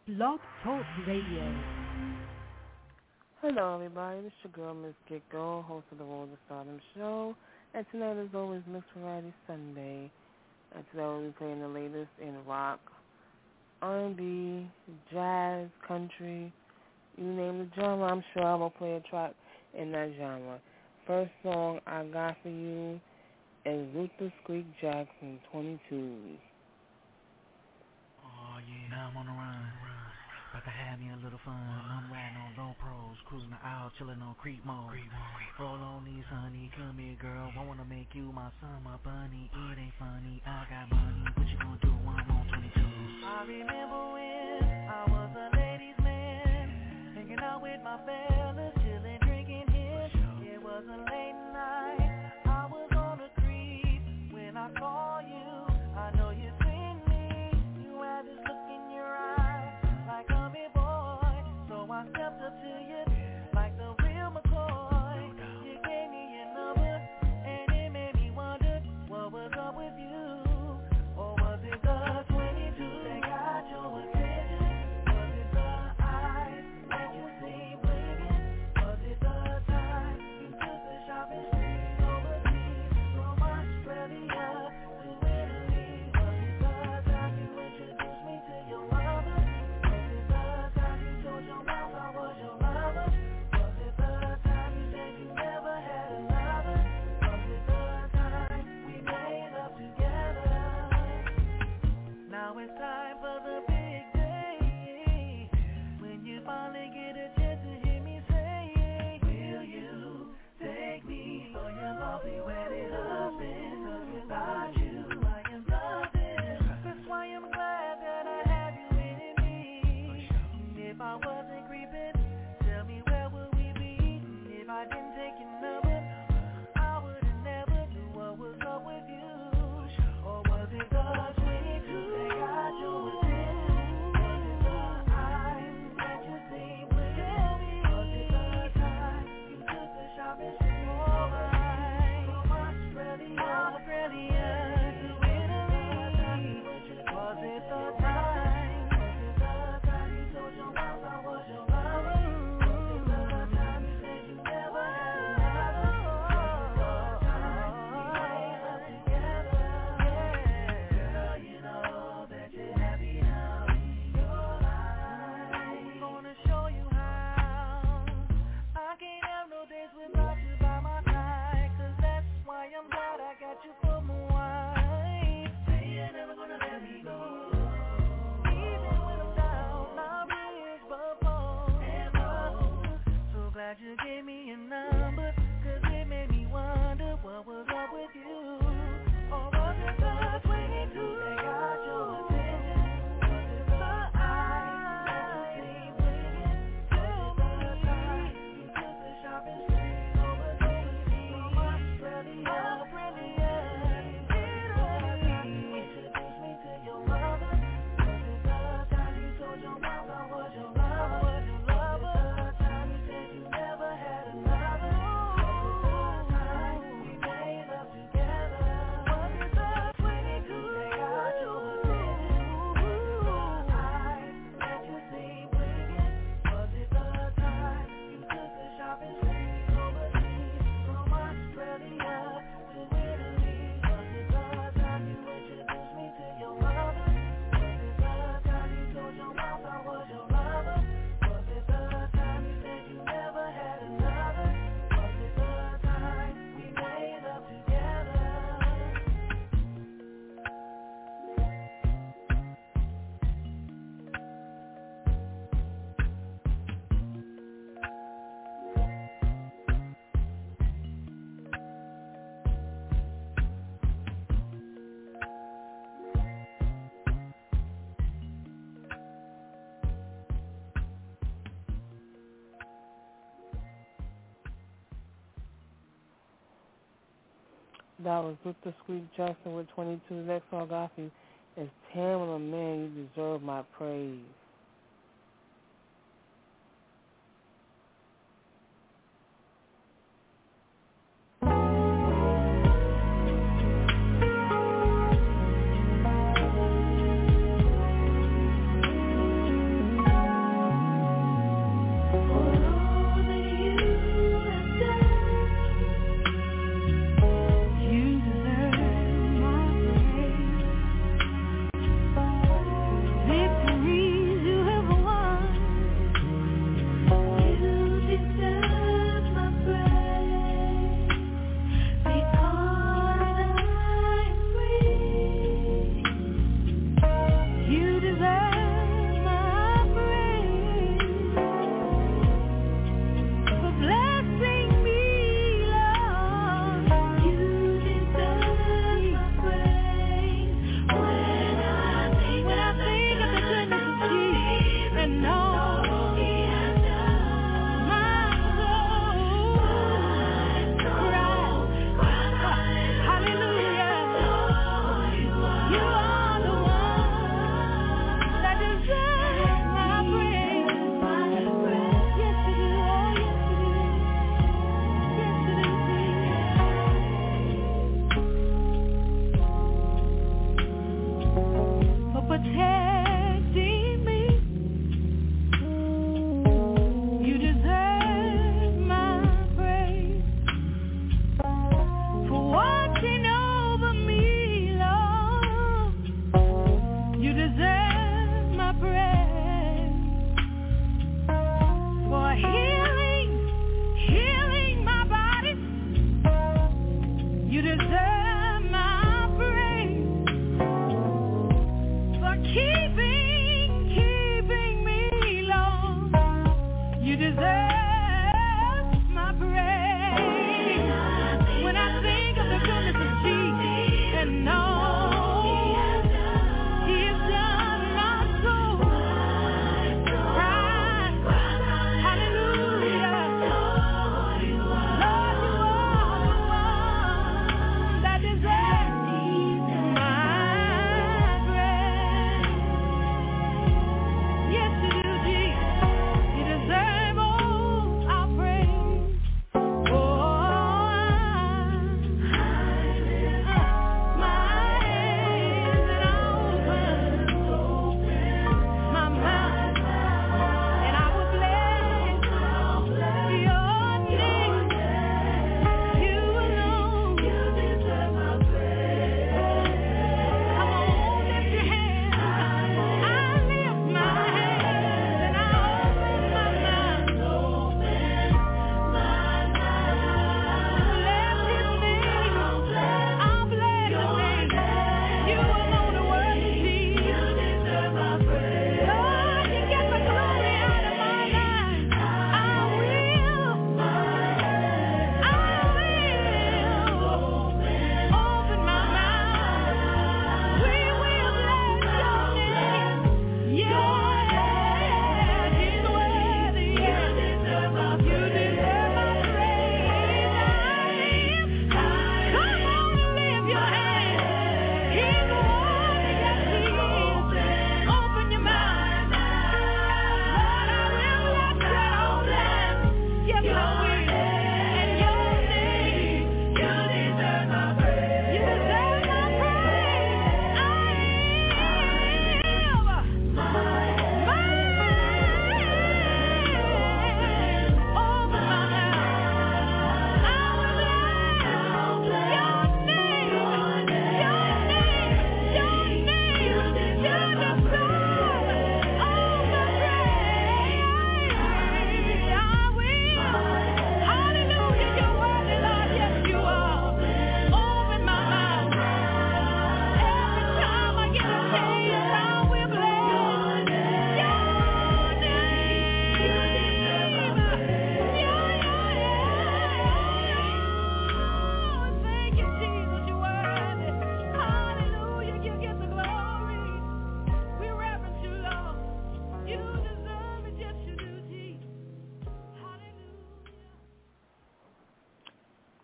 Blog Talk Radio. Hello, everybody. This is your girl, Miss Gecko, host of the Road to Stardom show. And tonight, as always, Miss Variety Sunday. And today, we'll be playing the latest in rock, R&B, jazz, country. You name the genre, I'm sure I'm going to play a track in that genre. First song I got for you is Luther Squeak Jackson, 22s. Oh, yeah, now I'm on the run. About to have me a little fun. I'm riding on low pros, cruising the aisle, chilling on creep mode. Roll on these, honey, come here, girl. I wanna make you my son, my bunny. It ain't funny, I got money. What you gonna do when I'm on 22? I remember when I was a ladies' man, hanging out with my fellas, chilling, drinking here. It was a late night, I was on a creep. When I call you, I know you seen me. You had this look in your eye, like a big boy. So I stepped up to you, like the real McCoy. You gave me your number, and it made me wonder what was up with you. Or was it the 22 that got your attention? Was it the eyes that you see blinking? Was it the time you took the shopping spree overseas from Australia to Italy? Was it the time you introduced me to your mother? Was it the time you told your mouth I was your lover? Was it the time you said you never had another? Was it the time we made love together? Now it's time for the big day, when you finally get a chance to hear me say, will you take me for your lovely wedded husband? 'Cause without you I am nothing. That's why I'm glad that I have you in me. If I wasn't creeping, tell me where would we be? If I didn't take your number, I would've never knew what was up with you. Or was it the 22 that got your attention? Was it the eyes that you see blinking? Was it the time you took the shopping spree overseas from Australia to Italy? Was it the time? Was it the time you told your mouth I was your lover? Was it the time you said you never had another? Was it the time we made love together? Girl, you know that you're happy now in your life. I'm gonna show you how. I can't have no days without you by my side, 'cause that's why I'm glad I got you for my wife. Say you're never gonna let me go. Even when I'm down, I'll reach before and more. So glad you gave me your number, 'cause it made me wonder what was up with you. Or was it the 22 that got your attention? Was it the eyes that you see blinking? Was it the time you took the shopping spree overseas from Australia to Italy? Was it the time you introduced me to your mother? Was it the time you told your mouth I was your lover? Was it the time you said you never had another? Was it the time we made love together? Was it the 22 that got your attention? Was it the eyes that you see blinking? Was it the time you took the shopping spree overseas from Australia to Italy? Was it the time you introduced me to your mother? Was it the time you told your mouth I was your lover? Was it the time you said you never had another? Was it the time we made love together? That was Luther Squeak Jackson with 22. The next song I got for you is Tamala Man, You Deserve My Praise.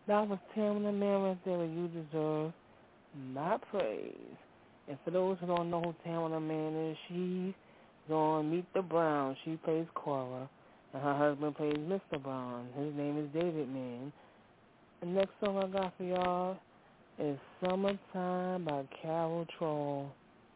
That was Tamla Man right there with You Deserve My Praise. And for those who don't know who Tamla Man is, she's on Meet the Browns. She plays Cora, and her husband plays Mr. Brown. His name is David Man. The next song I got for y'all is Summertime by Carol Troll.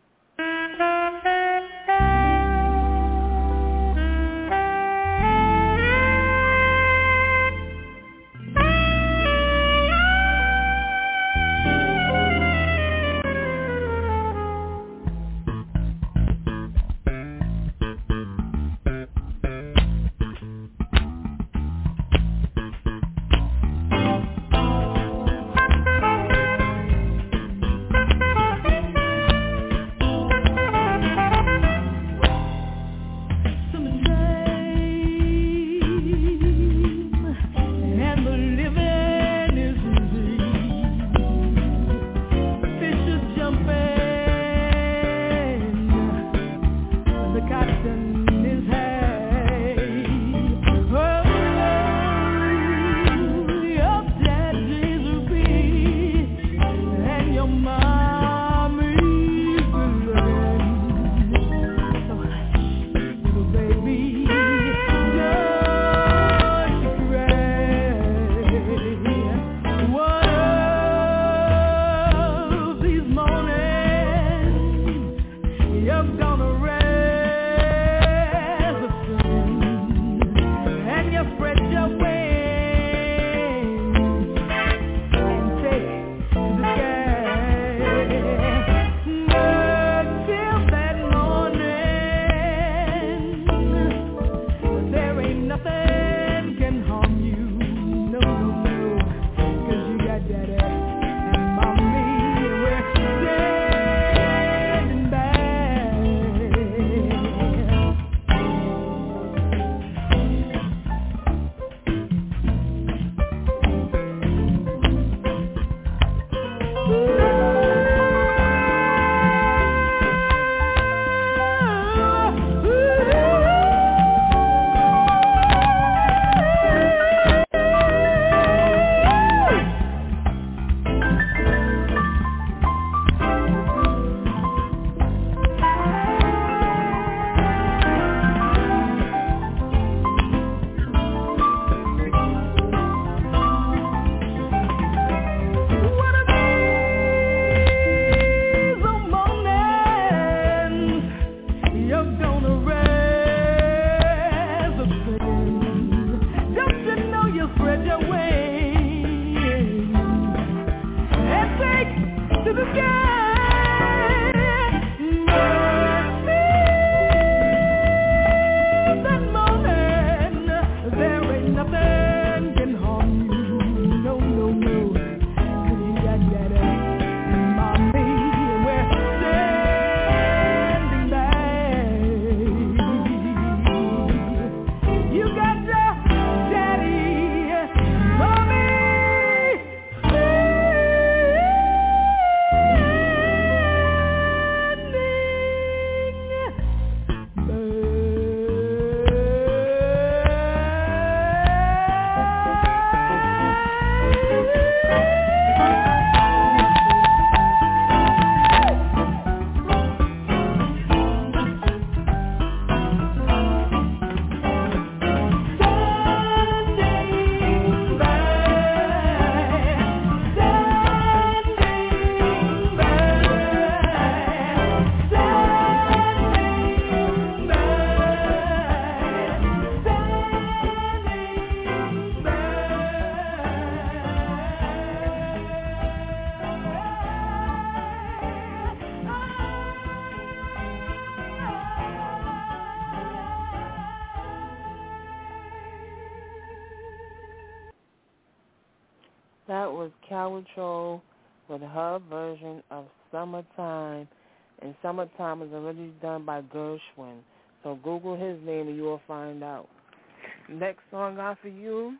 That was Cowatro with her version of Summertime. And Summertime is originally done by Gershwin. So Google his name and you will find out. Next song I got for you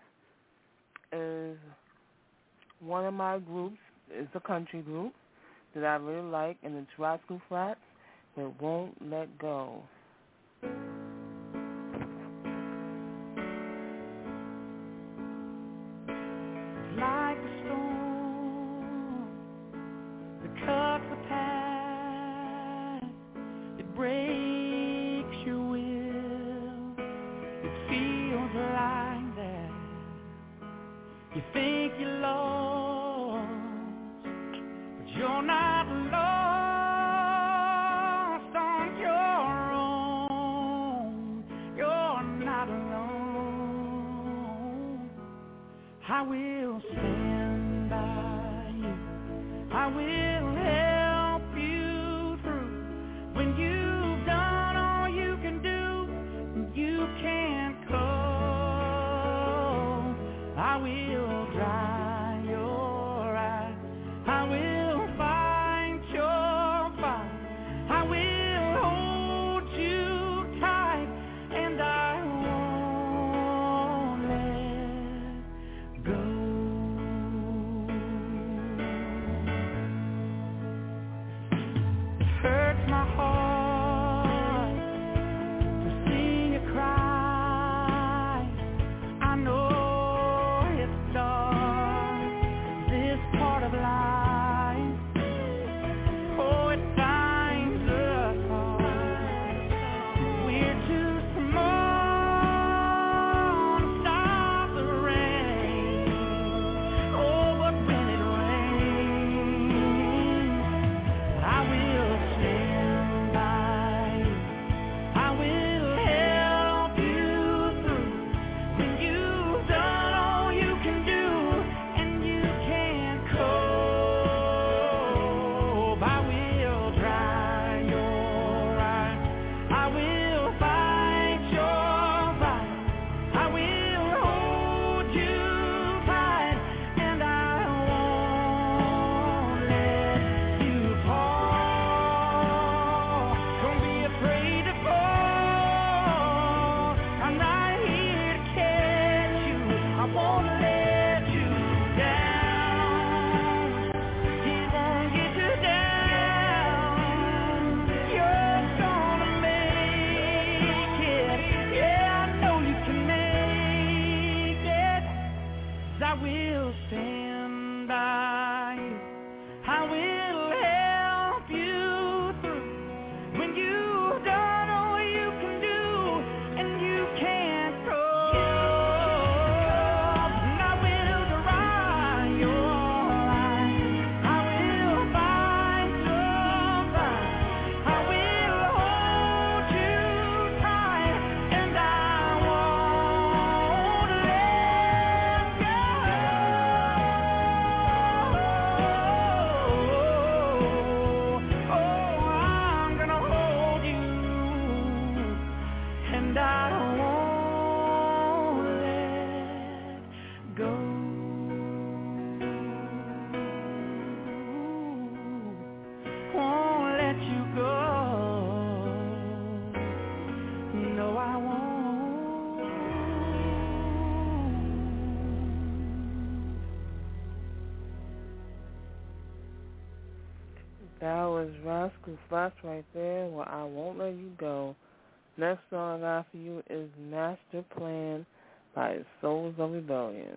is one of my groups. It's a country group that I really like, and it's Rascal Flatts with Won't Let Go. Like I will stand by you. I will help you through. When you've done all you can do, you can't call. I will dry your eyes. I will fight your fight. I will hold you tight, and I won't let go. It hurts my heart to see you cry. I know it's dark, this part of life. Oh, it finds us hard. We're too small to stop the rain. Oh, but when it rains, I will stand by you. I will help you through. When you've done all you can do, and you can't cope, I will dry your eyes. I will fight your fight. I will hold you tight, and I won't let you fall. Don't be afraid to fall. I'm right here to catch you. I won't let you down. He won't get you down. You're gonna make it. Yeah, I know you can make it. 'Cause I will stand by you. I will help you through. When you've done all you can do, and you can't cope, and I will dry your eyes. I will fight your fight. I will hold you tight, and I won't let go. Oh, I'm gonna hold you, and I won't let go. Won't let you go. No, I won't. That was Rascal Flatts right there. Well, I won't let you go. Next song I got for you is Master Plan by Souls of Rebellion.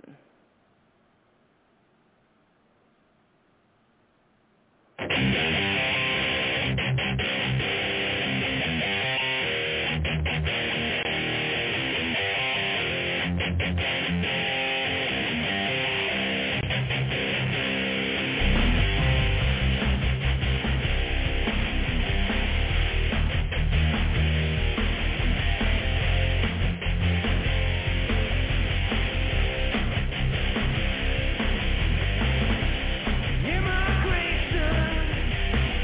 Immigration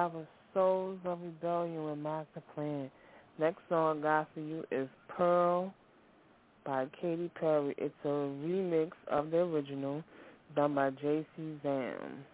have a Souls of Rebellion with Master Plan. Next song I got for you is Pearl by Katy Perry. It's a remix of the original done by J.C. Zam.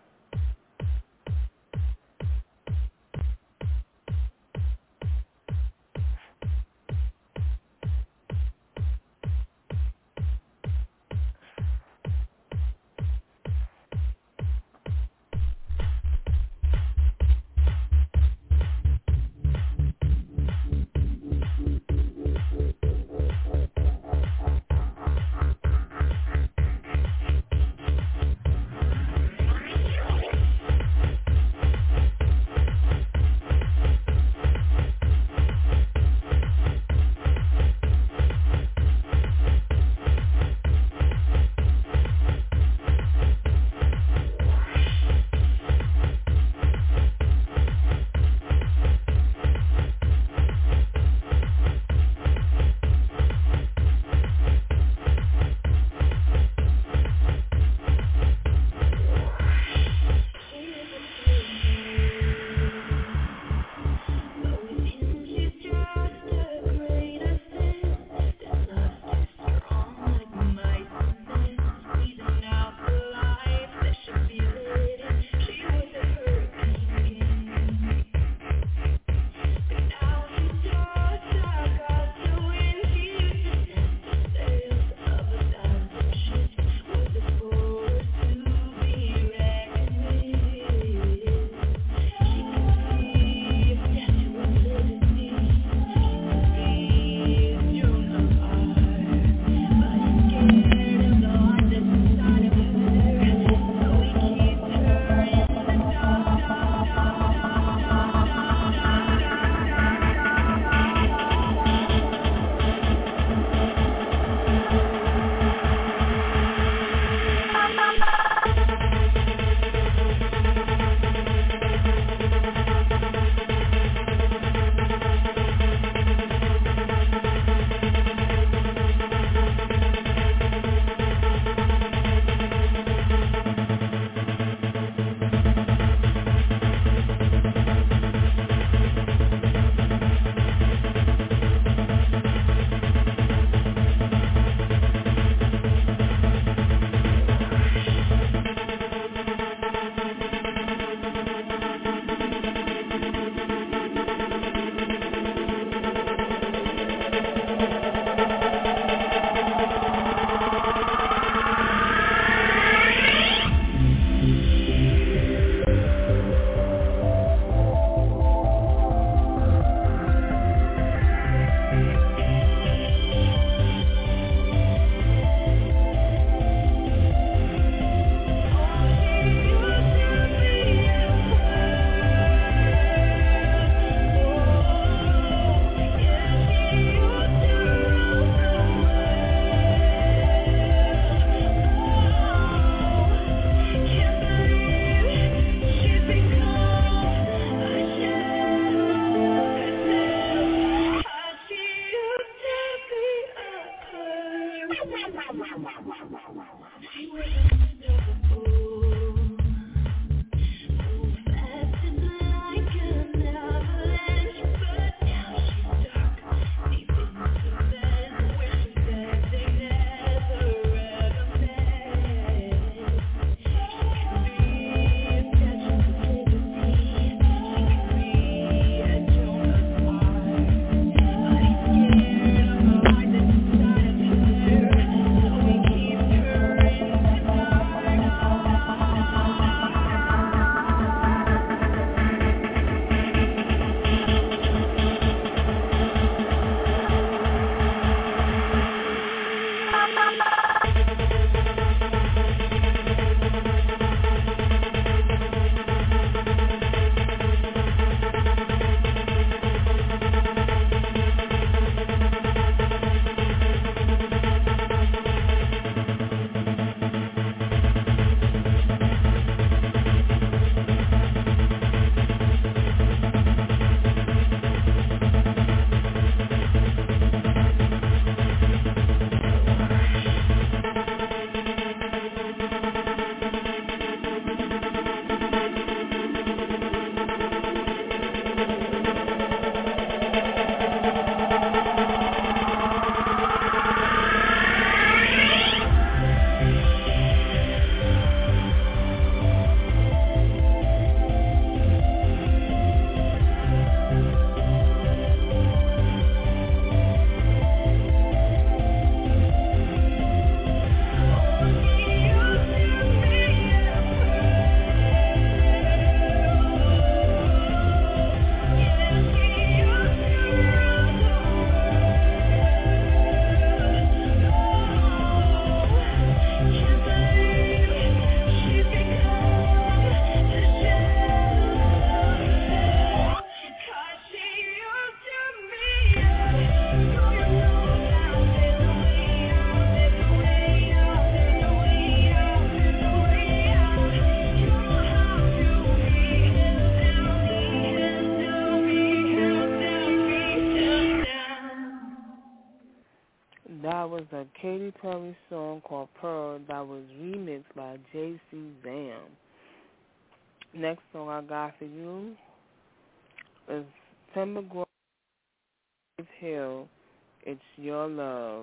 was a Katy Perry song called Pearl that was remixed by JC Zam. Next song I got for you is Timbergrove Hill, It's Your Love.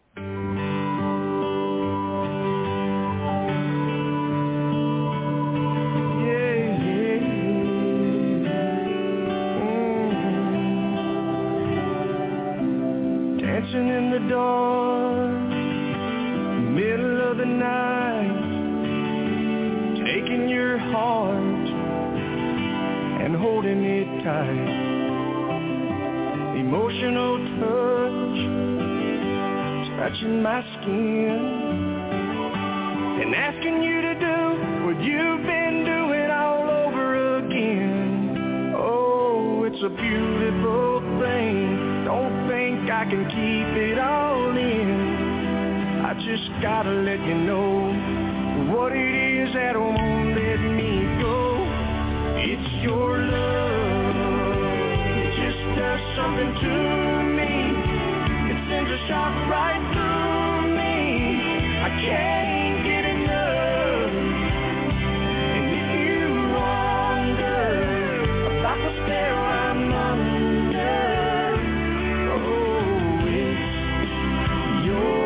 Dancing in the dark, middle of the night, taking your heart and holding it tight. Emotional touch, touching my skin, and asking you to do what you've been doing all over again. Oh, it's a beautiful thing. Don't think I can keep it all in. I just gotta let you know what it is that won't let me go. It's your love. It just does something to me. It sends a shock right through me. I can't get enough. And if you wonder about the spell I'm under, oh, it's your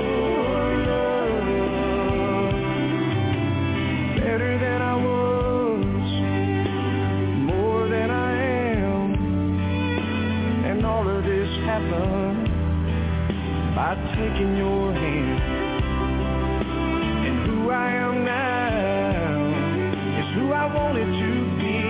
love. Better than I was, more than I am, and all of this happened by taking your hand. And who I am now is who I wanted to be.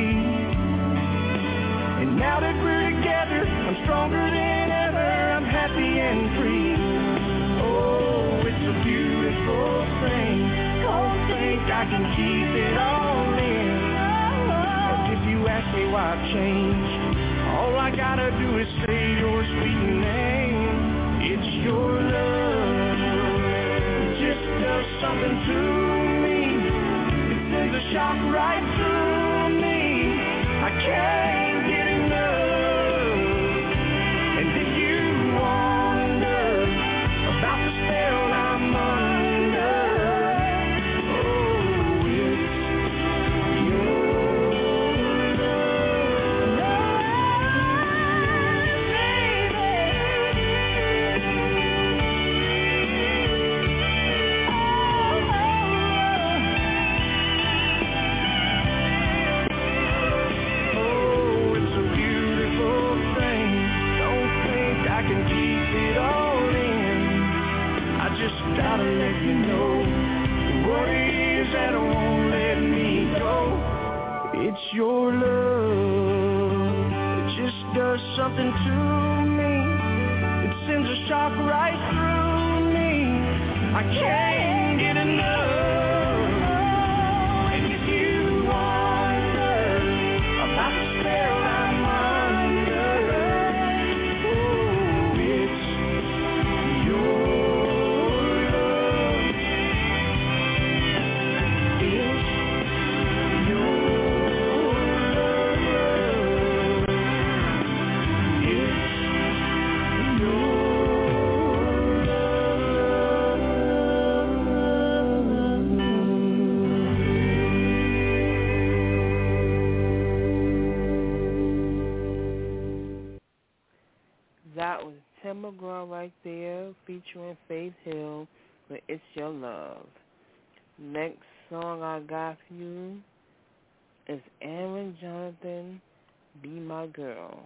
And now that we're together, I'm stronger than ever. I'm happy and free. Oh, it's a beautiful thing. Don't think I can keep it all in. And if you ask me why I've changed, all I gotta do is say your sweet name. It's your love. It just does something to me. It sends a shock right through me. I can't get enough. And if you wonder about the spell I'm under, oh, it's your gotta let you know what it is that won't let me go. It's your love. It just does something to me. It sends a shock right through me. I can't get enough. And if you wonder about the spell I'm under, oh, it's your That was Timbergrove right there, featuring Faith Hill with It's Your Love. Next song I got for you is Aaron Jonathan, Be My Girl.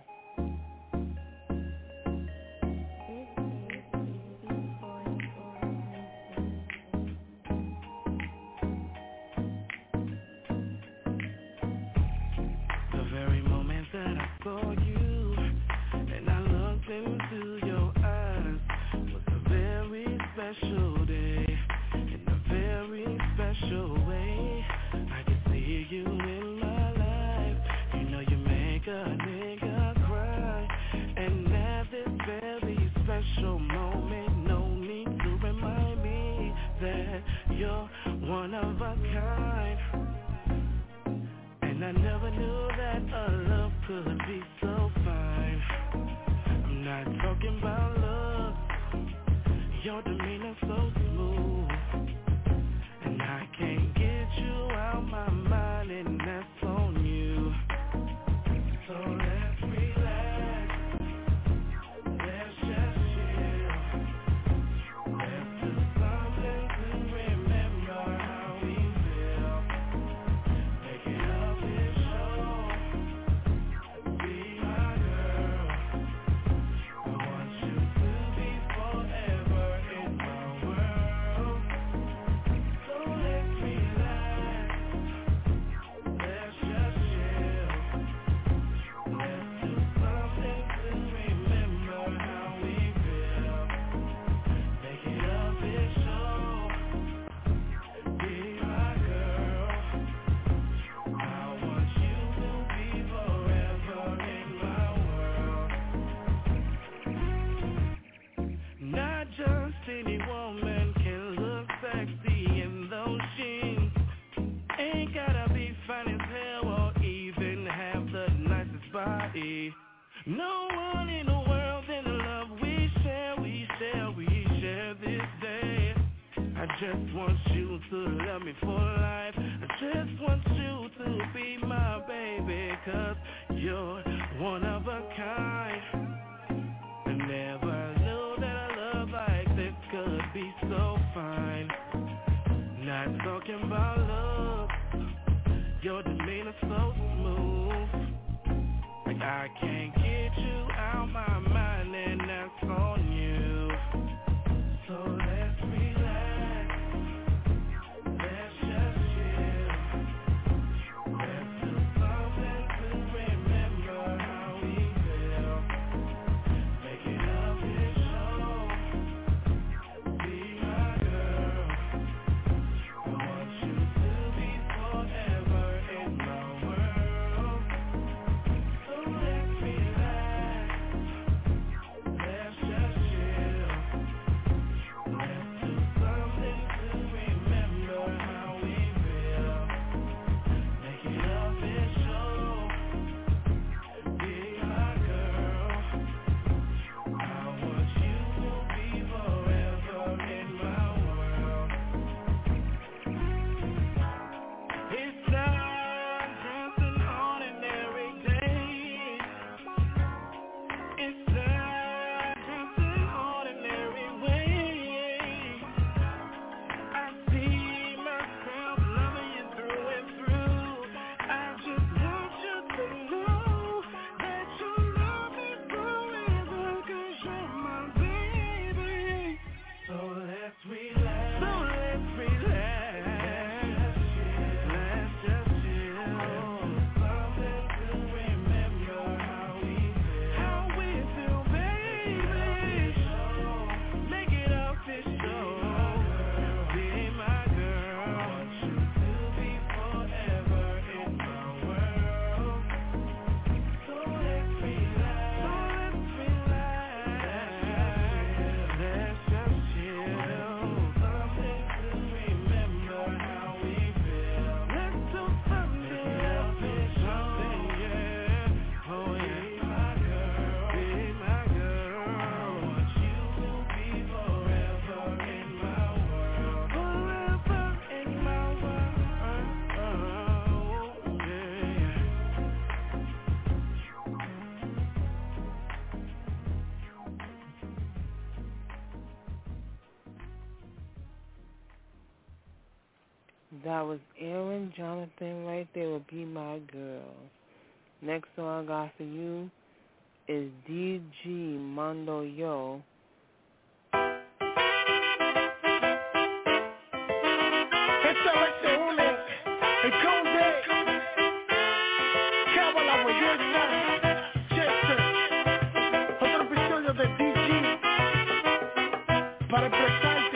The very moment that I saw you and I looked into your eyes was a very special day, in a very special way. I can see you in my life. You know you make a nigga cry. And at this very special moment, no need to remind me that you're one of a kind. And I never knew that a love could be so fine. I'm not talking about love, Your demeanor so smooth, and I can't get you out my mind, and that's on you. So let's relax, let's just chill. Let's do something to remember how we feel. Make it up and show. Be my girl. I want you to be forever in my world. So let's relax, let's just chill. Let's do something to remember how we feel. Make it up and show. Be my girl. I want you to be forever in my world. Not just any woman can look sexy in those jeans. Ain't gotta be fine as hell or even have the nicest body. No one in the world than the love we share this day. I just want you to love me for life. I just want you to be my baby, 'cause you're one of a kind. I never knew that a love like this could be so fine. Not talking about love, your demeanor so smooth. Like I can't get you out my mind, and that's on you. So let's relax, let's just chill. Let's do something to remember how we feel. Make it up and show. Be my girl. I want you to be forever in my world. So let's relax, let's just chill. Let's do something to remember how we feel. Make it up and show. Be my girl. I want you to be forever in my world. It's not just an ordinary day. It's not just an ordinary way. I see myself loving you through and through. I just want you to know that you love me forever, 'cause you're my baby. So let's relax, let's just chill. Something to remember how we feel, baby. Make it official. Be my girl. I want you to be forever in my world. So let's relax, let's just chill. Something to remember how we feel. Let's do something something, yeah. Oh yeah, be my girl, be my girl. I want you to be forever in my world, forever in my world, yeah. That was Aaron Jonathan right there with Be My Girl. Next song I got for you is DG Mondo Yo. Esta vez se une el Conde, Cábala, Belleza, Chester, otro episodio de DG para expresarte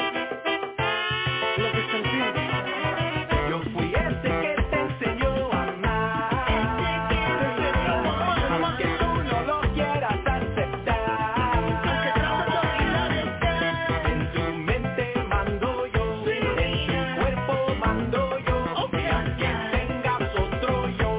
lo que sentimos. Yo fui ese que te enseñó a amar, aunque tú no lo quieras aceptar. En tu mente mando yo, en tu cuerpo mando yo, y aunque tengas otro yo.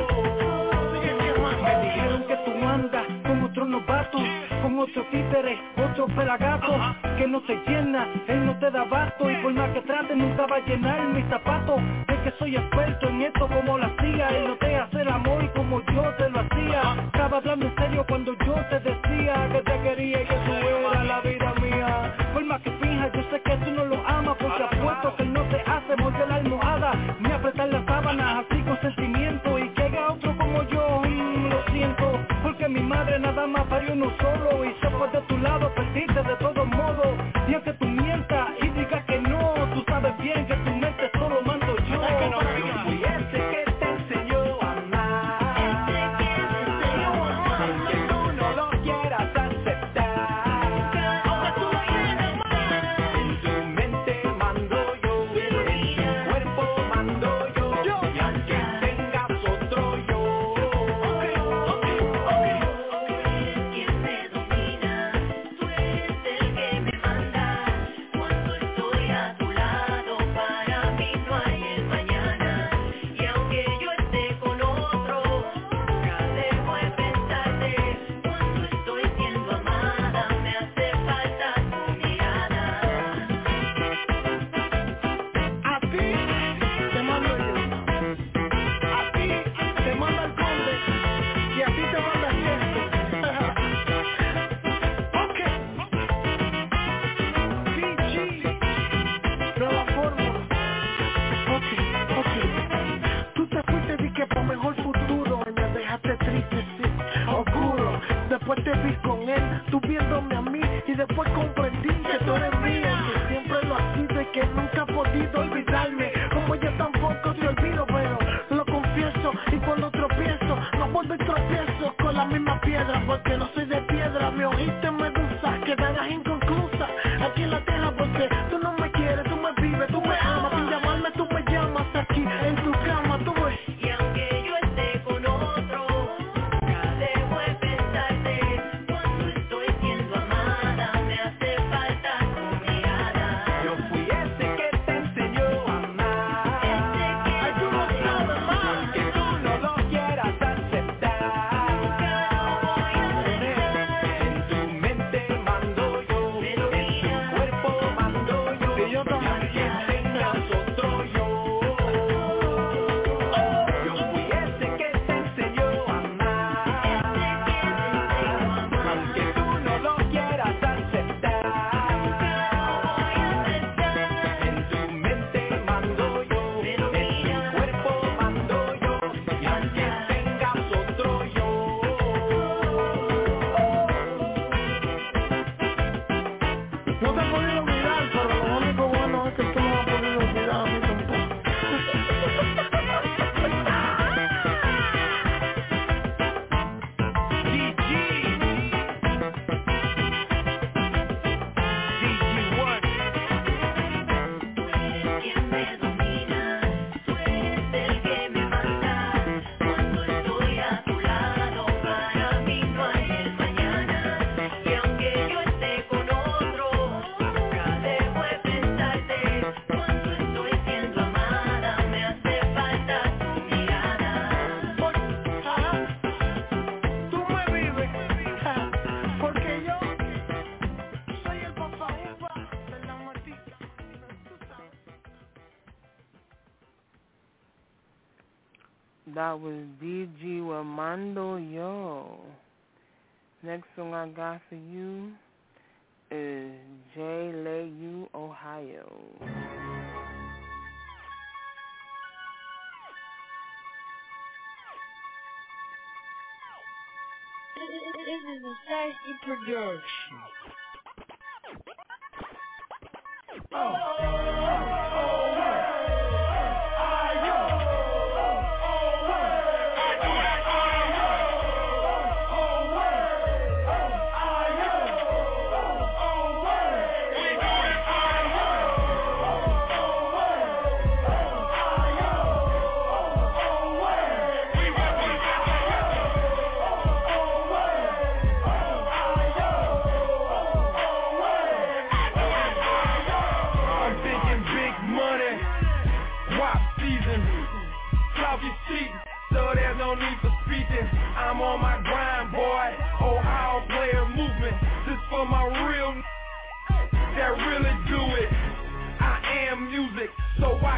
Me dijeron que tú andas con otro novato, con otro títere, otro pelagato. que no se llena, él no te da abasto. Y por más que trate nunca va a llenar mis zapatos. Es que soy experto en esto como lo hacía. Él no te hace el amor como yo te lo hacía. Estaba hablando en serio cuando yo te decía que te quería y que tú eras la vida mía. Por más que finja, yo sé que tú no lo amas, porque apuesto que él no te hace morder la almohada ni apretar las sábanas así con sentimiento. Y que haga otro como yo, lo siento, porque mi madre nada más parió uno solo. Y se fue de tu lado, perdiste de todos modos. Y aunque tú mientas y digas que no, tú sabes bien que tu mente solo mando yo. Yo fui ese que te enseñó a amar, aunque tú no lo quieras aceptar. En tu mente mando yo, en tu cuerpo mando yo, y aunque tengas otro yo. Quien me domina, tú eres el que me manda. Cuando estoy a tu lado, para mí no hay el mañana. Y aunque yo esté con otro, nunca dejo de pensarte. Cuando estoy siendo amada, me hace falta tu mirada. A ti te mando yo, a ti te manda el conde y a ti te manda Cierto. Ok, DG, nueva fórmula. Ok, tú te fuiste di que por mejor futuro y me dejaste triste, sí, oscuro. Después te vi con él, tú viéndome a mí y después comprendí que tú eres mía, que siempre lo has sido y que nunca he podido olvidarme. Como yo tampoco te olvido, pero lo confieso y cuando tropiezo, no vuelvo y tropiezo con la misma piedra, porque no soy de piedra. Me ojiste medusa, quedarás inconclusa aquí en la tierra, porque tú no me quieres, tú me vives, tú me amas, sin llamarme tú me llamas aquí en tu cama, tú ves. Y aunque yo esté con otro, nunca dejo de pensarte. Cuando estoy siendo amada, me hace falta tu mirada. Yo fui ese que te enseñó a amar, Ay, tú lo sabes, ma. aunque tú no lo quieras aceptar. En tu mente mando yo, en tu cuerpo mando yo, Y yo también. y aunque tengas otro yo. Yo fui ese que te enseñó a amar, aunque tú no lo quieras aceptar. En tu mente mando yo, en tu cuerpo mando yo, y aunque tengas otro yo. No te he podido olvidar, pero lo único bueno es que tú no me has podido olvidar a mí tampoco. Quien me domina, tú eres el que me manda. Cuando estoy a tu lado, para mí no hay el mañana. Y aunque yo esté con otro, nunca dejo de pensarte. Cuando estoy siendo amada, me hace falta tu mirada. Tú me vives, porque yo soy el papá upa de la matica. Tú sabes. That was DG with Mando Yo. Next song I got for you is J. Leyu, Ohio. This is a safety production. I've been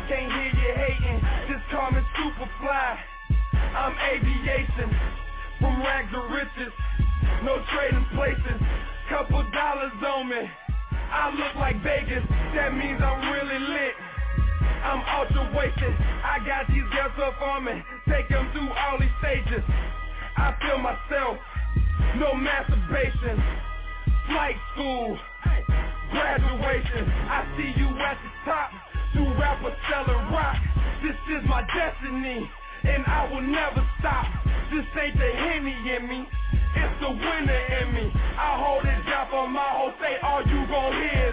can't hear you hating, just call me Superfly. I'm aviation, from rags to riches, no trading places, couple dollars on me, I look like Vegas, that means I'm really lit. I'm ultra wasted, I got these girls up on me, take them through all these stages. I feel myself, no masturbation, flight school, graduation. I see you at the top, you rappers selling rock. This is my destiny, and I will never stop. This ain't the Henny in me, it's the winner in me. I hold it down for my whole state, all you gon' hear is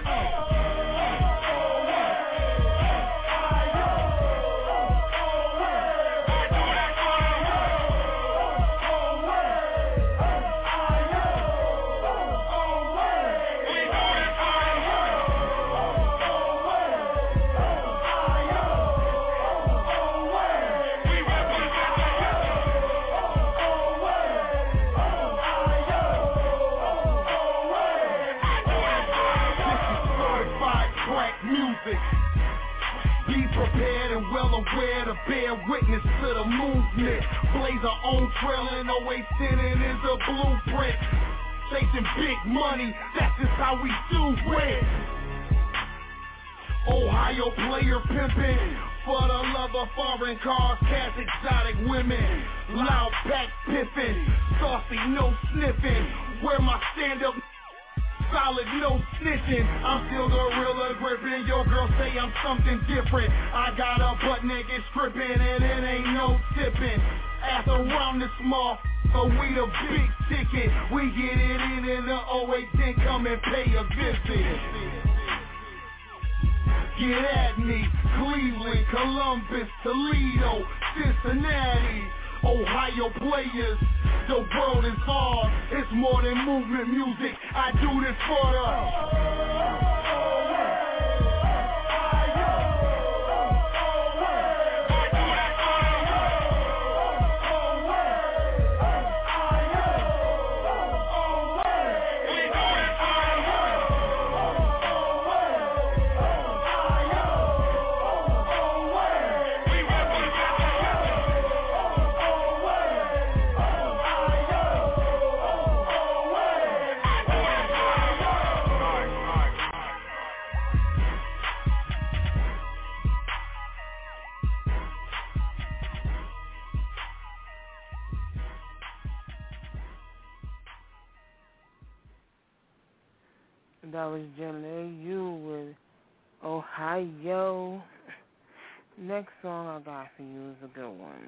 aware to bear witness to the movement. Blaze our own trail and always sinning is a blueprint. Chasing big money, that's just how we do it. Ohio player pimping, for the love of foreign cars, cash, exotic women. Loud pack piffin', saucy, no sniffing. Where my stand-up solid, no snitching. I'm still gorilla gripping. Your girl say I'm something different. I got a butt naked stripping and it ain't no tipping. Ass around this mall, so we the big ticket. We get it in the 0810, come and pay a visit. Get at me, Cleveland, Columbus, Toledo, Cincinnati. Ohio players, the world is hard. It's more than movement music. I do this for the That was Jenny U with Ohio. Next song I got for you is a good one.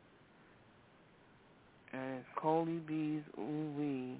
And it's Coley B's Ooh Wee.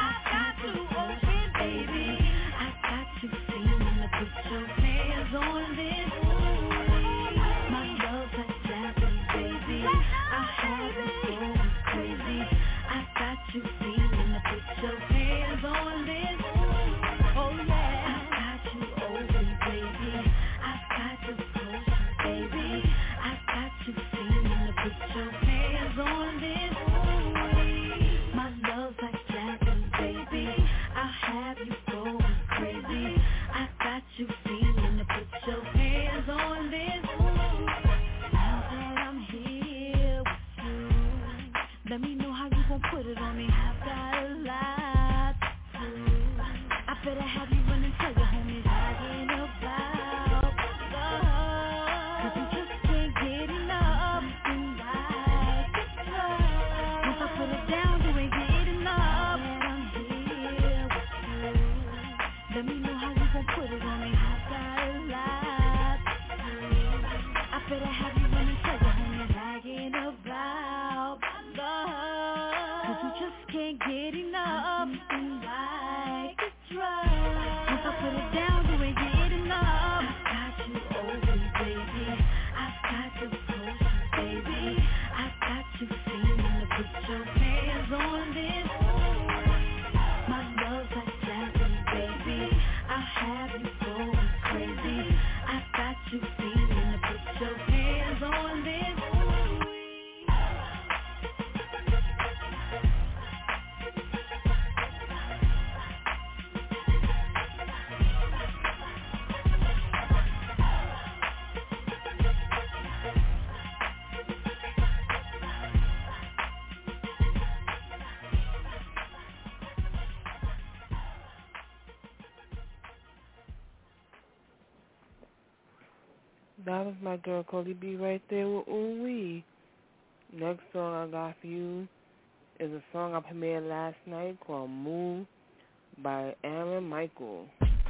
Put your hands on you feeling to put your hands on this. Oh yeah, I got you open, baby. I got you close, baby. I got you feeling to put your hands on this. My love's like platinum, baby. I'll have you going crazy. I got you feeling to put your hands on this. Now that I'm here with you, let me know how you gon' put it on me. I've got a lot to do. I better have you run and tell your homies bragging about love. 'Cause you just can't get enough tonight. Once I put it down, you ain't get enough. And I'm here with you. Let me know how you gon' put it on me. I've got a lot to do. I better have you run and tell your homies bragging about love. 'Cause you just can't get enough tonight. Once I put it down, you ain't get enough. I got you open, baby. I got you close, baby. I got you feeling to put your hands on this. My love's like platinum, baby. I'll have you going crazy. I got you feeling to put your hands on this. That was my girl Cody B right there with Ooh Wee. Next song I got for you is a song I premiered last night called Move by Aaron Michael.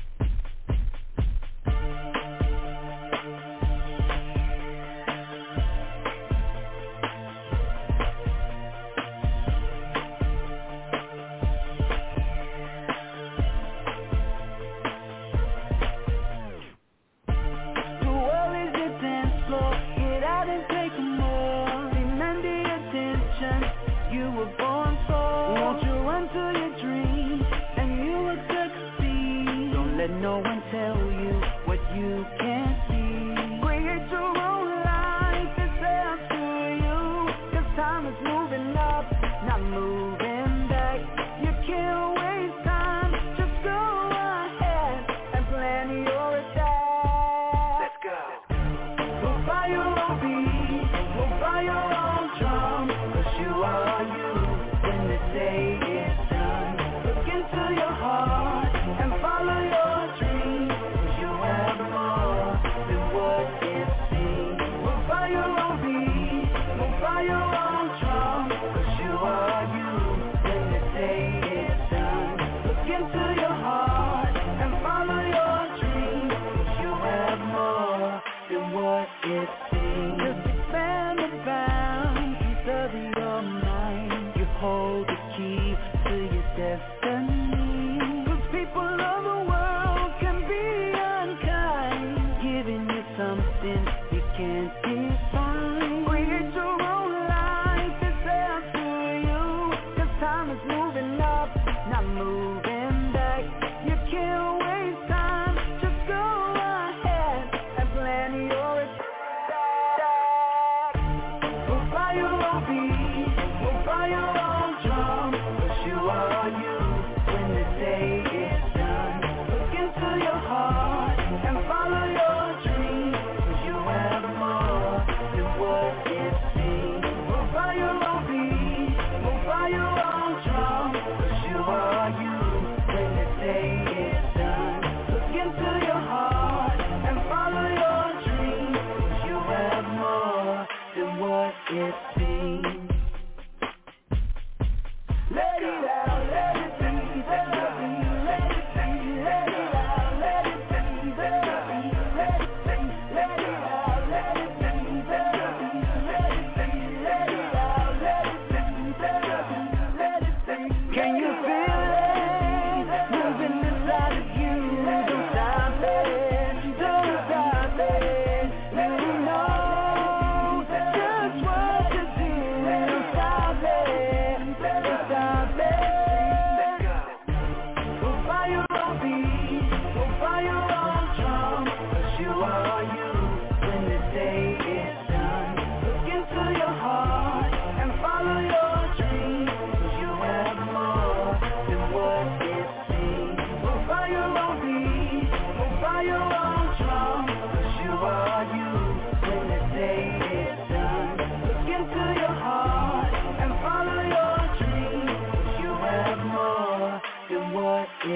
No one tell you what you can't see. Create your own life, it's up to you. 'Cause time is moving up, not moving back. You can't waste time, just go ahead and plan your attack. Let's go. Move by your own beat, move by your own drum. 'Cause you are you when the day is done. Look into your heart and follow your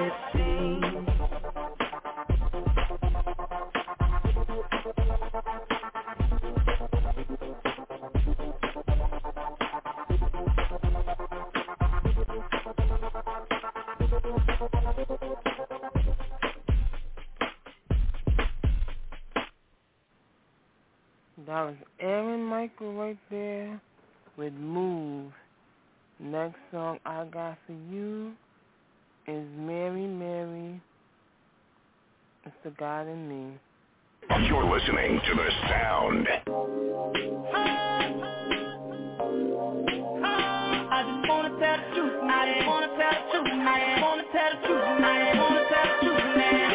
it seems. That was Aaron Michael right there with Move. Next song I got for you is Mary, Mary. It's the God in me. You're listening to the sound. I just wanna tell the truth, I just wanna tell the truth, I just wanna tell the truth, I just wanna tell the truth, man.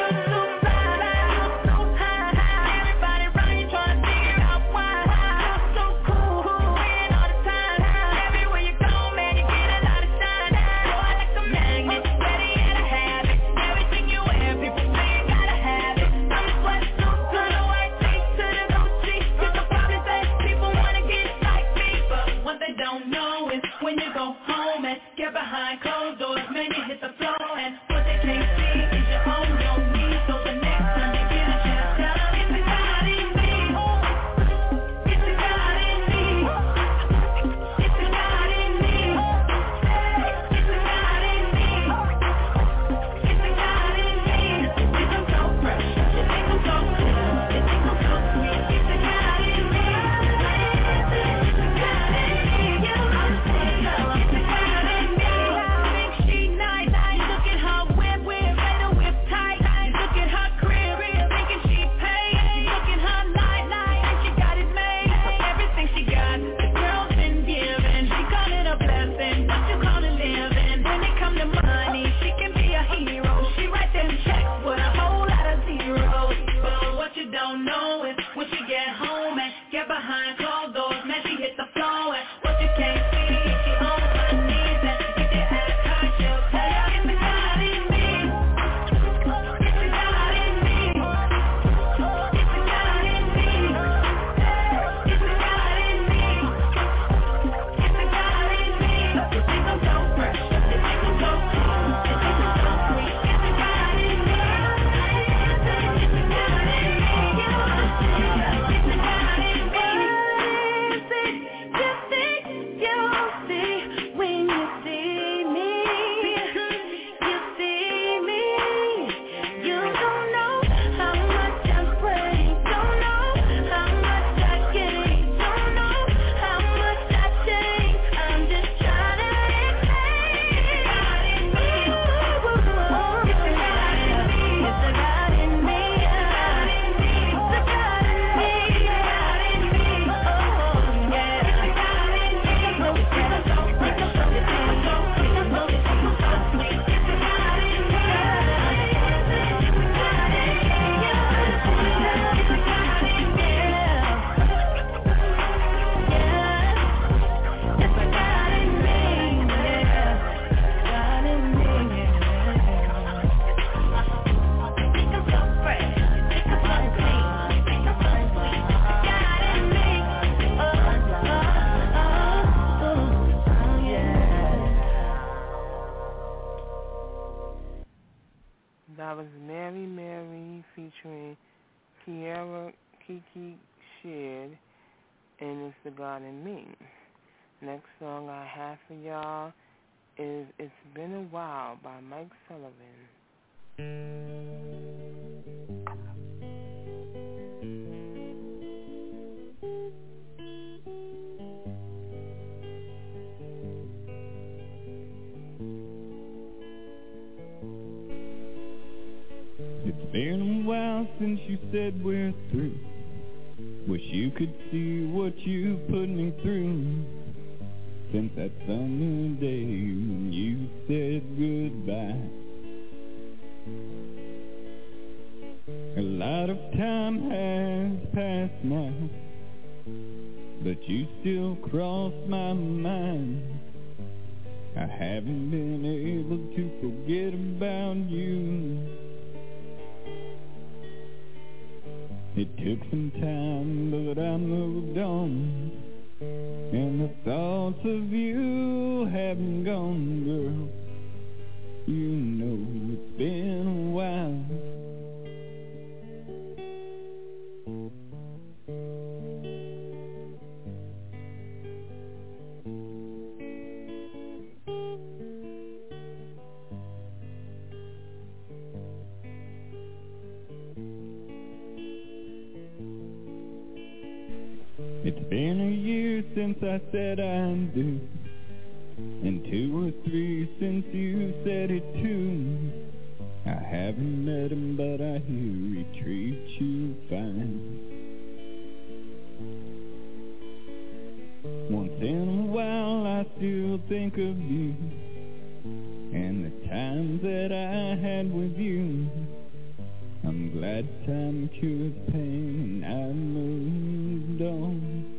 Behind closed doors, man, you hit the floor, and what they can't see is your own need. So the next time you get a chance, tell them it's the God in me. It's the God in me. It's the God in me. It's the God in me. It's the God in me. You think I'm so fresh, you think I'm so good, you think I'm so sweet. It's the God in me. It's the God in me. You understand, girl, it's the God in me. Behind closed doors, man, she hit the floor, and what you can't see, she on her knees, and if you ask her, she'll tell you it's the God in me. It's the God in me. It's the God in me. It's the God in me. It's the God in me. You think I'm so fresh, you think I'm so cool, you think I'm so sweet. It's the God in me. It's the God in me. You understand? It's the God in me. That was Mary, Mary featuring Kiara Kiki Sheard, and it's the God in me. Next song I have for y'all is It's Been a While by Mike Sullivan. It's been a while since you said we're through. Wish you could see what you put me through. Since that summer day when you said goodbye. A lot of time has passed now, but you still cross my mind. I haven't been able to forget about you. It took some time, but I moved on, and the thoughts of you haven't gone, girl. You know it's been It's been a year since I said I do, and 2 or 3 since you said it too. I haven't met him, but I hear he treats you fine. Once in a while I still think of you, and the times that I had with you. I'm glad time cured pain and I moved on.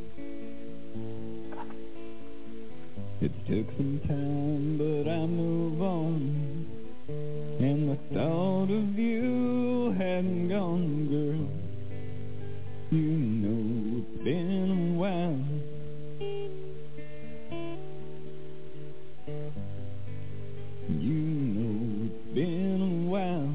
It took some time, but I move on. And the thought of you hadn't gone, girl. You know it's been a while. You know it's been a while.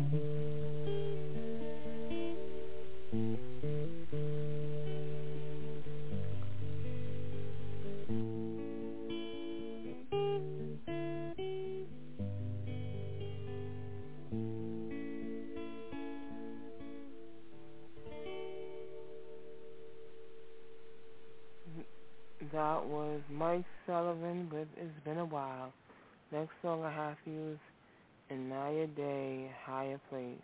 That was Mike Sullivan with It's Been a While. Next song I have for you is Anaya Day, Higher Place.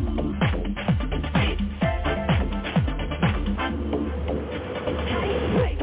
Hey!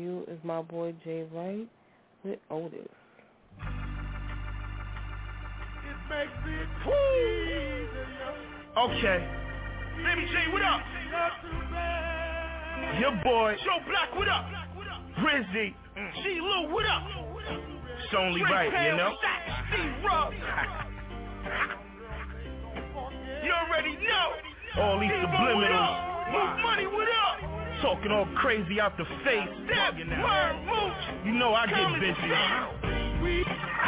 you is my boy Jay Wright with Otis. It makes it easy. Okay. Baby J, what up? Your boy Joe Black, what up? Rizzy, G Lou, what up? It's only right, you know. You already know. All these subliminals. Move money, what up? Talking all crazy out the face. You know I get busy.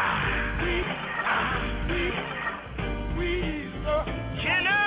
You know.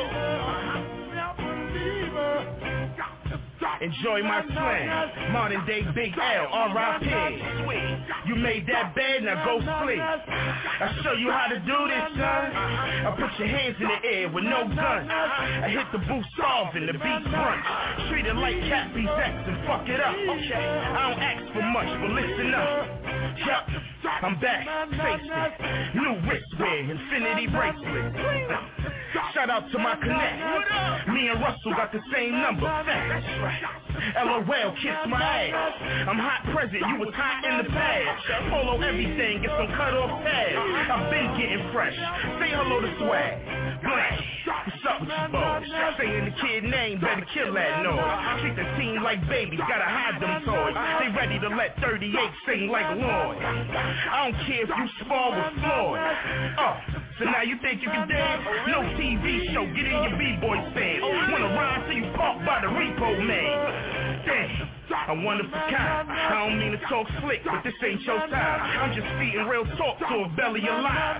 Enjoy my slang, modern day Big L, R.I.P. You made that bed, now go sleep. I show you how to do this, son. I put your hands in the air with no gun. I hit the booth solving, the beat brunch. Treat it like Cat B's X and fuck it up. Okay, I don't ask for much, but listen up. Yup, I'm back, face it. New wristwear, infinity bracelet. Shout out to my connect. Me and Russell got the same number. Facts. LOL, kiss my ass. I'm hot present, you was hot in the past. Polo everything, get some cut off tabs. I've been getting fresh. Say hello to Swag. Blank. What's up with you boys? Saying the kid name, better kill that noise. Treat the team like babies, gotta hide them toys. They ready to let 38 sing like Lloyd. I don't care if you spar with Floyd. So now you think you can dance? No TV show, get in your B-boy stand. Wanna ride till you park by the repo man. Damn, I'm one of a kind. I don't mean to talk slick, but this ain't your time. I'm just feeding real talk to a belly alive.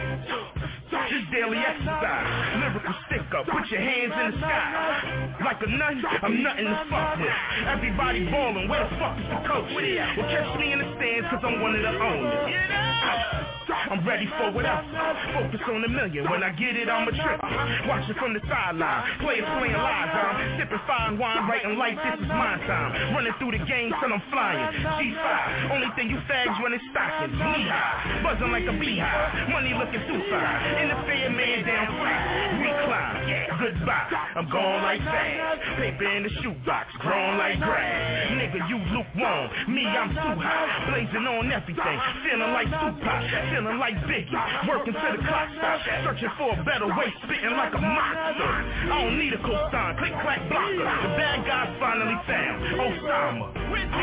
Just daily exercise, lyrical stick up, put your hands in the sky. Like a nut, I'm nothing to fuck with. Everybody ballin', where the fuck is the coach? Well, catch me in the stands, cause I'm one of the owners. I'm ready for whatever. Focus on the million. When I get it, I'm a trip. Watch it from the sideline. Players playing live. I'm sipping fine wine, writing like this is my time. Running through the game till I'm flying. G5. Only thing you fags running stockings. Knee high. Buzzing like a beehive. Money looking too fine. In the fair man down flat. Recline. Goodbye. I'm gone like fast. Paper in the shoebox. Grown like grass. Nigga, you lukewarm. Me, I'm too high. Blazing on everything. Feeling like Tupac. Feeling like Biggie, working till the clock stops. Searching for a better way, spitting like a monster. I don't need a cosign, click clack blocker. The bad guys finally found Osama.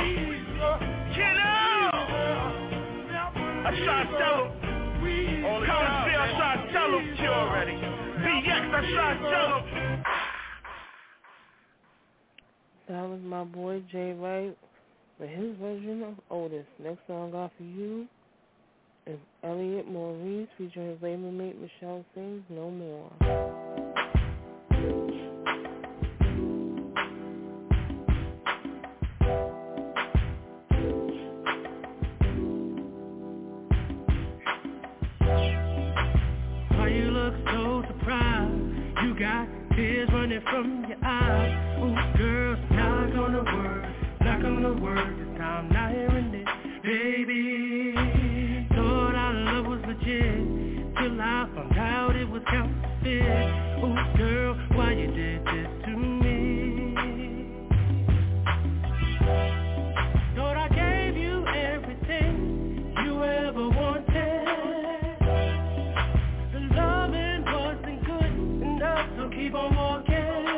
Kiddo! I try to tell him. College Bill, I try to tell him. You already. BX, I try to tell him. That was my boy Jay Wright with his version of Otis. Next song I got for you is Elliot Maurice featuring his label mate Michelle Sings No More. Why you look so surprised? You got tears running from your eyes. Ooh, girl, it's not gonna work. Not gonna work this time, not hearing it, baby. Thought our love was legit till I found out it was counterfeit. Ooh, girl, why you did this to me? Thought I gave you everything you ever wanted. The loving wasn't good enough, so keep on walking.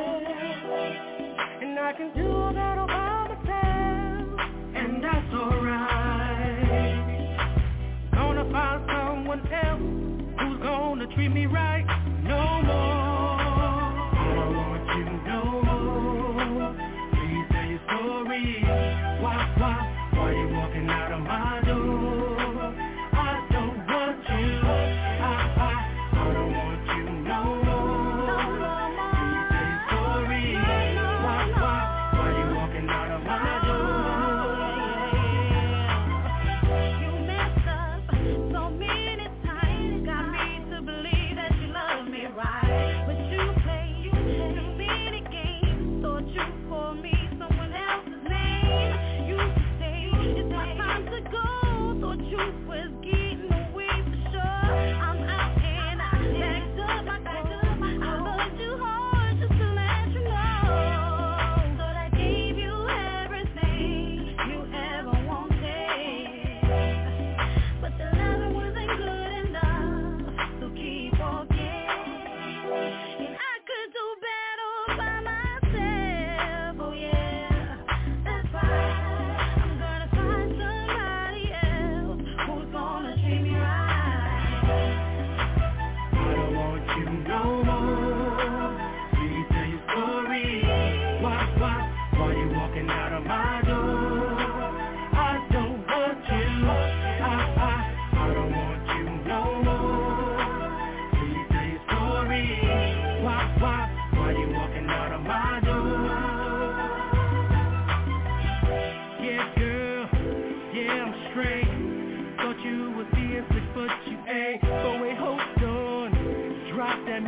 And I can do that all by myself, and that's alright. Gonna find someone else who's gonna treat me right. No more, I want you no more. Please tell your story. Why you walking out of my door? I don't want you. I don't want you no more. Please tell your story. Why you walking out of my door? You messed up so many times, got me to believe that you love me right. But you played too many games, thought you called me someone else's name. You say it's my time to go.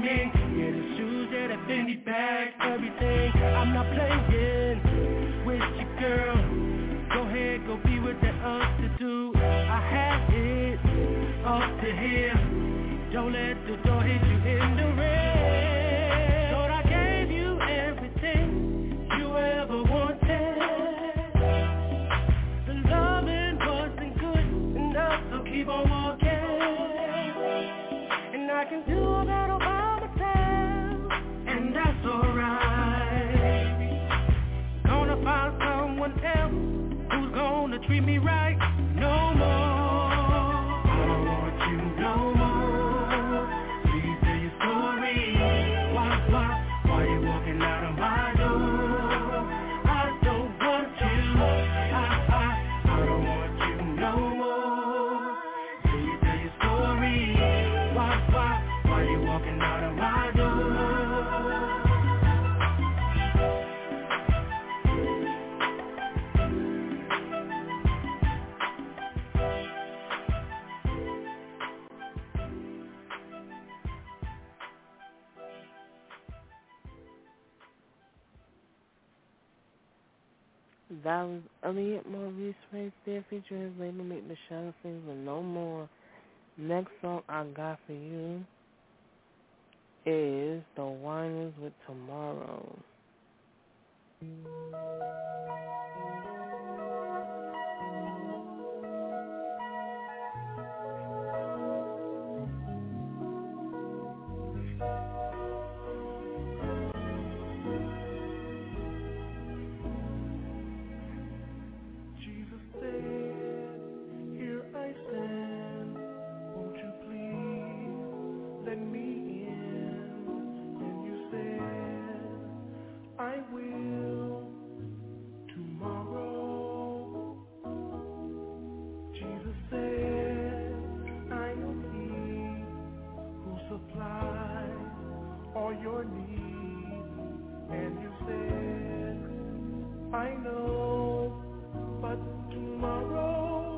me. Yeah, the shoes, yeah, the Fendi bag, everything. I'm not playing with you, girl. Go ahead, go be with that substitute. I had it up to here. Don't let the door hit you in the rear. Thought I gave you everything you ever wanted. The loving wasn't good enough, so keep on walking. And I can do that all by myself, and that's alright. Gonna find someone else who's gonna treat me right. No more, I don't want you no more. Please tell your story. Why you walking out of my door? I don't want you, I don't want you no more. Please tell your story. Why you walking out of my door? That was Elliot Maurice right there, featuring his label mate The Shadow Things with No More. Next song I got for you is The Whiners with Tomorrow. Here I stand, won't you please let me in? And you said, I will tomorrow. Jesus said, I am He who supplies all your needs. And you said, I know, but tomorrow,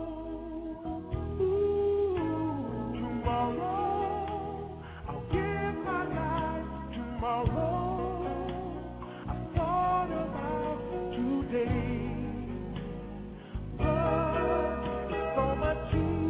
tomorrow, I'll give my life tomorrow. I thought about today, but it's so much easier.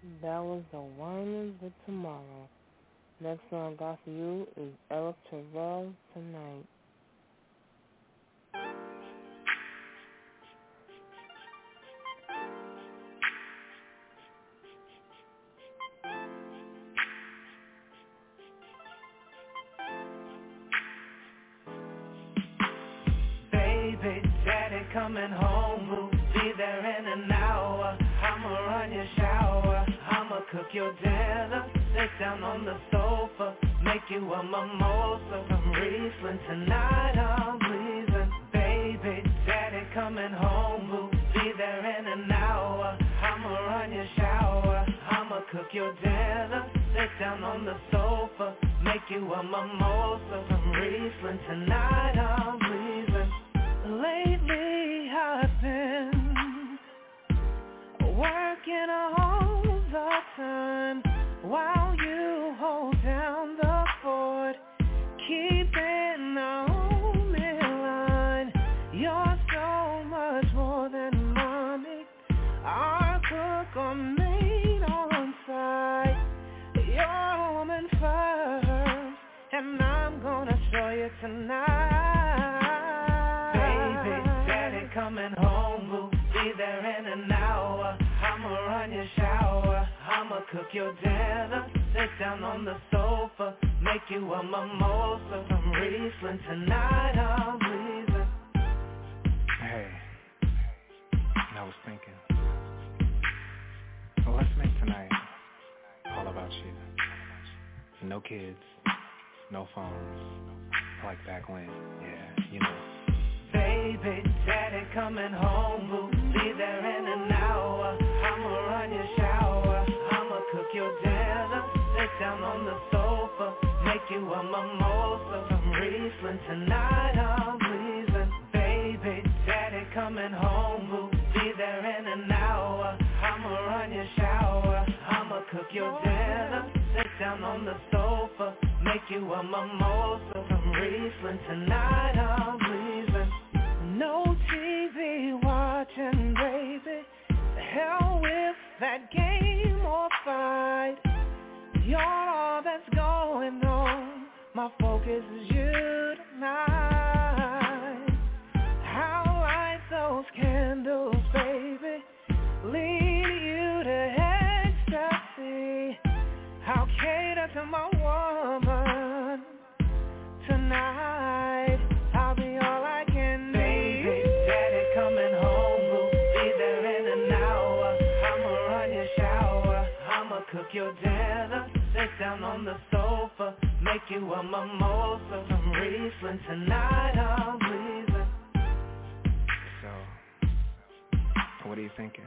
That was The Whiners with Tomorrow. Next song I got for you is Eric Terrell, Tonight. Baby, daddy coming home, we'll be there in an hour. I'ma run your shower, I'ma cook your dinner. Sit down on the sofa, make you a mimosa. Some Riesling tonight, I'm pleasing. Baby, daddy coming home, we'll be there in an hour. I'ma run your shower, I'ma cook your dinner. Sit down on the sofa, make you a mimosa. Some Riesling tonight, I'm pleasing. Lately I've been working all the time while you hold down the fort, keeping the only line. You're so much more than mommy, our cook or maid on site. You're a woman first, and I'm gonna show you tonight. Coming home, we'll be there in an hour. I'ma run your shower, I'ma cook your dinner. Sit down on the sofa, make you a mimosa. Some Riesling tonight, I'm pleasing. Hey, I was thinking, well, let's make tonight all about you. No kids, no phones, like back when, yeah, you know. Baby, daddy coming home, we'll be there in an hour. I'ma run your shower, I'ma cook your dinner. Sit down on the sofa, make you a mimosa. Some Riesling tonight, I'm pleasing. Baby, daddy coming home, we'll be there in an hour. I'ma run your shower, I'ma cook your dinner. Sit down on the sofa, make you a mimosa. Some Riesling tonight, I'm pleasing. No TV watching, baby. The hell with that game or fight. You're all that's going on. My focus is you tonight. I'll light those candles, baby. Lead you to ecstasy. I'll cater to my woman tonight. I'll be all I can need. Coming home, we'll be there in an hour. I'ma run your shower, I'ma cook your dinner. Sit down on the sofa, make you a mimosa. Some Riesling tonight, I'm pleasing. So, what are you thinking?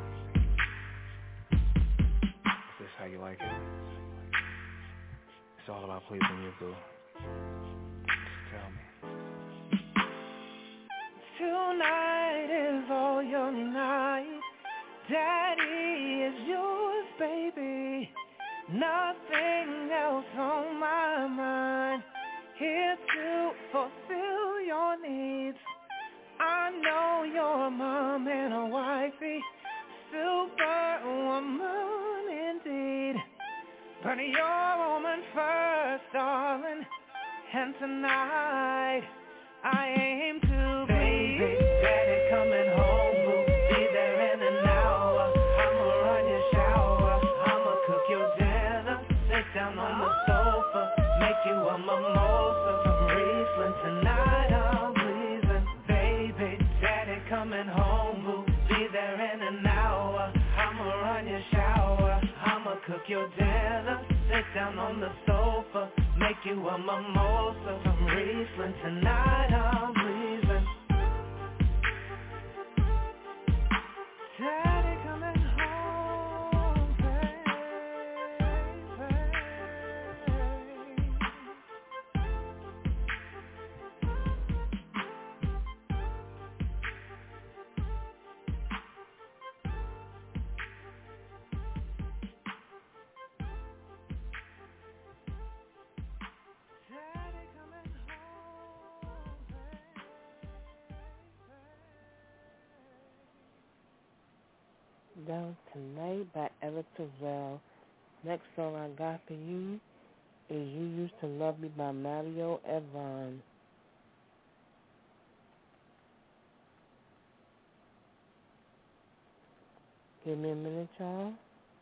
Is this how you like it? It's all about pleasing you, boo. Just tell me. Tonight is all your night. Daddy is yours, baby. Nothing else on my mind. Here to fulfill your needs. I know you're a mom and a wifey, superwoman indeed. But you're a woman first, darling. And tonight I aim to be. Daddy coming home, we'll be there in an hour. I'ma run your shower, I'ma cook your dinner. Sit down on the sofa, make you a mimosa. Some Riesling tonight, I'm pleasing. Baby, daddy coming home, we'll be there in an hour. I'ma run your shower, I'ma cook your dinner. Sit down on the sofa, make you a mimosa. Some Riesling tonight, I'm pleasing. Daddy coming home, baby. Daddy coming home, baby. That was Tonight by Eric Terrell. Next song I got for you is You Used to Love Me by Mario Evon. Give me a minute, y'all.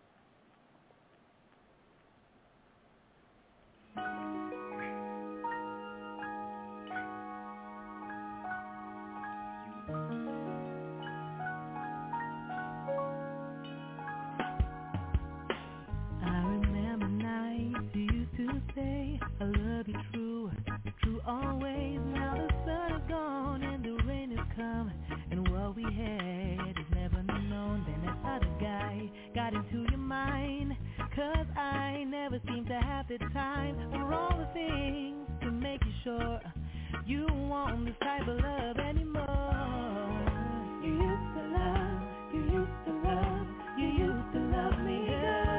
Say I love you true, true always. Now the sun is gone and the rain has come, and what we had is never known. Then that other guy got into your mind, 'cause I never seem to have the time for all the things to make you sure you want this type of love anymore. You used to love, you used to love, you used to love me, girl.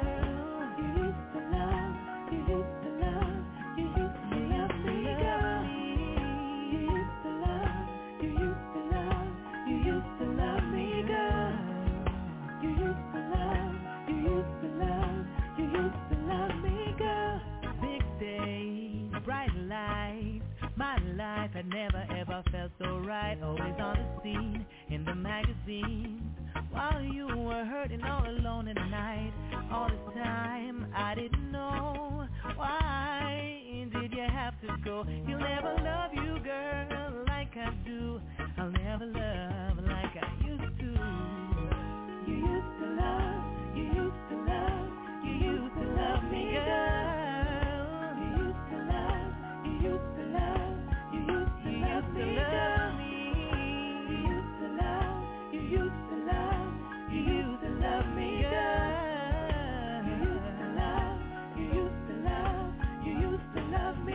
I never ever felt so right, always on the scene, in the magazines, while you were hurting all alone at night. All this time I didn't know, why did you have to go? He'll never love you, girl, like I do. I'll never love like I used to. You used to love, you used to love, you used to love me, girl. You used to love, you used to love. You used to love me, you used to love, you used to love, you used to love me, girl. You used to love, you used to love, you used to love me.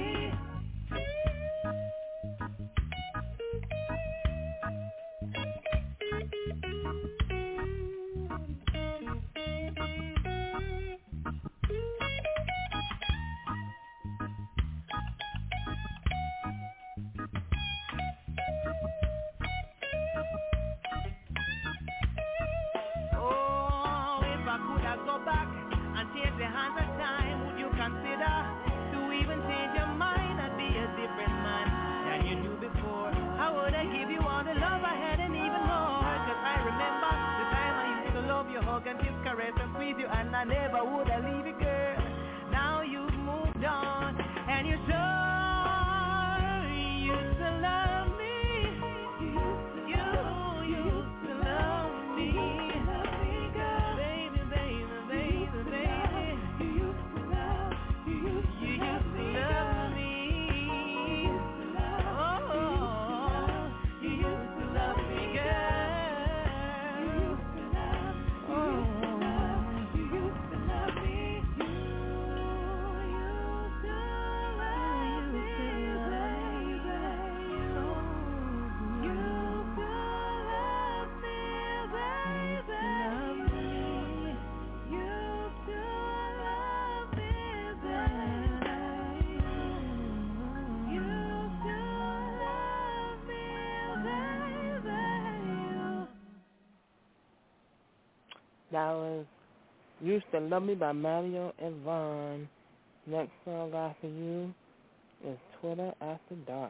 The hands of time, would you consider to even change your mind and be a different man than you knew before? How would I give you all the love I had and even more? 'Cause I remember the time I used to love you, hug and kiss, caress and squeeze you, and I never would have leave you, girl. Now you've moved on and you're sure you used to love me. You used to love me. That was Used to Love Me by Mario Evon. Next song I got for you is Twitter After Dark.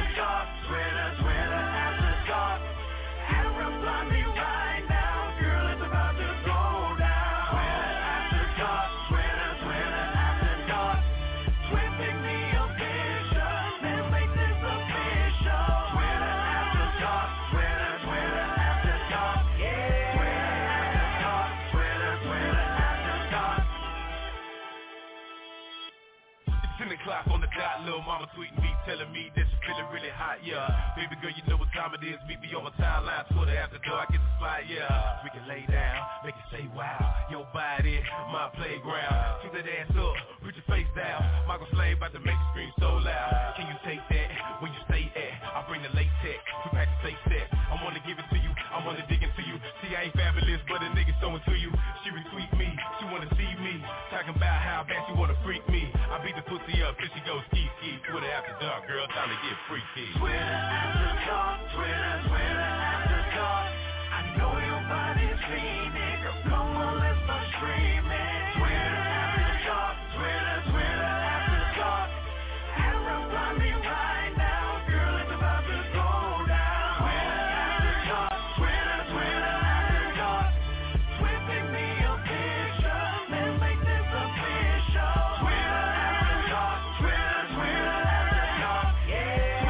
Girl, 10 o'clock on the dot, little mama tweeting me, telling me that she feeling really hot, yeah. Baby girl, you know what time it is, meet me on my timeline, Twitter after dark, get the spot, yeah. We can lay down, make it say wow, your body, my playground. Shoot that ass up, put your face down, Michael Slade about to make you scream so loud. Can you take that, where you stay at? I bring the latex, we pack the fake set. I wanna give it to you, I wanna dig into you. See, I ain't fabulous, but a nigga so into you. She retweet me, she wanna see me, talking about how bad she wanna freak me. I beat the pussy up till she goes ski ski. Twitter after dark, girl, time to get freaky. Twitter after dark, Twitter after dark. I know your body's fiending, girl, come on, let's start streaming. Twitter after dark, Twitter after dark. Reply me right now, girl, it's about to go down. Twitter after dark, Twitter after dark. Tweet me your picture, let's make this official. Twitter after dark, Twitter after dark. Yeah,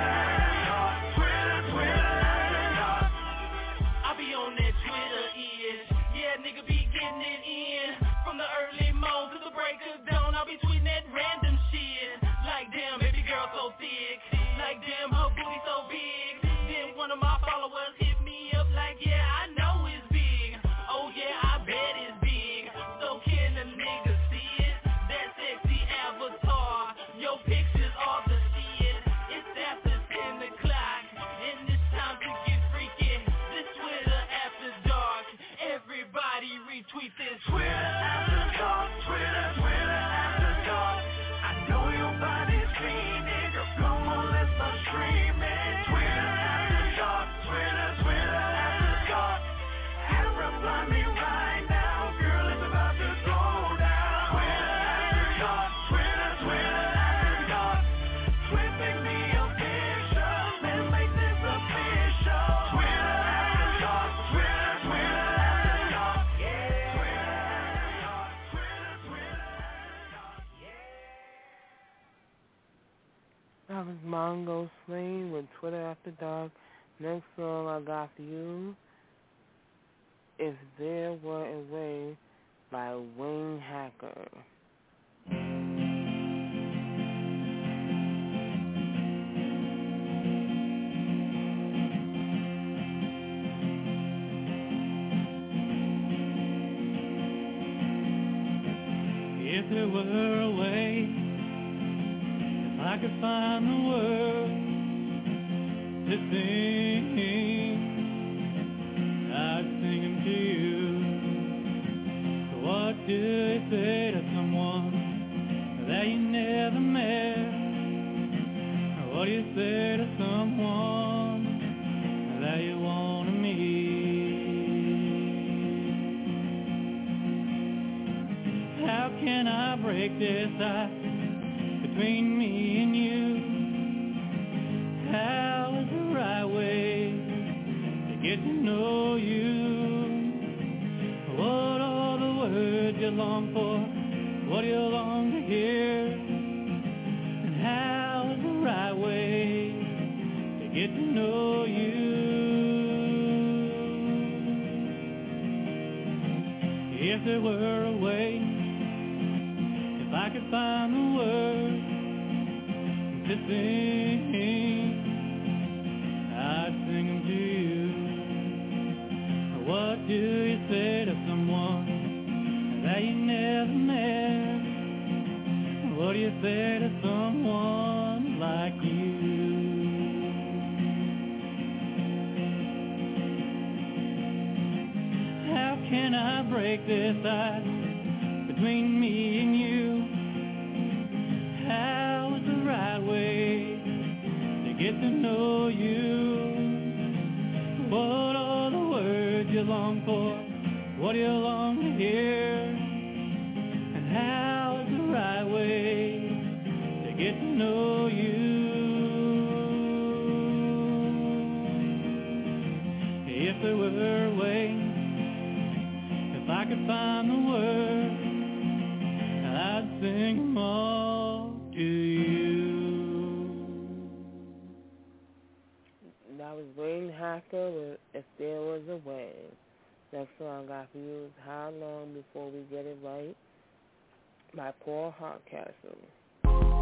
Twitter after dark. I be on that Twitter ish, yeah, nigga be getting it in. From the early morn to the break of dawn, I'll be tweeting that random shit. Like damn, baby girl so thick. Like damn, her booty so big. Then one of my followers hit me up like, yeah, I know it's big. Oh yeah, I bet it's big. So can the nigga see it? That sexy avatar. Your pictures are the shit. It's after 10 o'clock, and it's time to get freaky. This Twitter after dark. Everybody retweet this. Twitter after dark, Twitter after dark. I know your body's fiending, girl, come on, let's start streaming. Twitter after dark, Twitter after dark. And reply me right now, girl, it's about to go down. Twitter after dark, Twitter after dark. Tweet me your picture, let's make this official. Twitter after dark, Twitter after dark. Yeah, Twitter after dark, Twitter after dark. That was Mongo Sling with Twitter After Dark. Next song I got for you, If There Were a Way by Wayne Hacker. If there were a way, if I could find the words to sing, I'd sing them to you. So what do you say to someone that you never met? Or what do you say to someone that you want to meet? How can I break this ice between me and you? How is the right way to get to know you? What are the words you long for? What do you long to hear? And how is the right way to get to know you? If there were a way, if I could find the words to sing, I'd sing them to you. What do you say to someone that you never met? What do you say to someone like you? How can I break this ice between me and you? How is the right way to get to know you? What are the words you long for? What do you long to hear? And how is the right way to get to know you? If there were a way, if I could find the words, I'd sing them all to you. That was Wayne Hacker with If There Was a Way. Next song I got for you is How Long Before We Get It Right by Paul Hardcastle.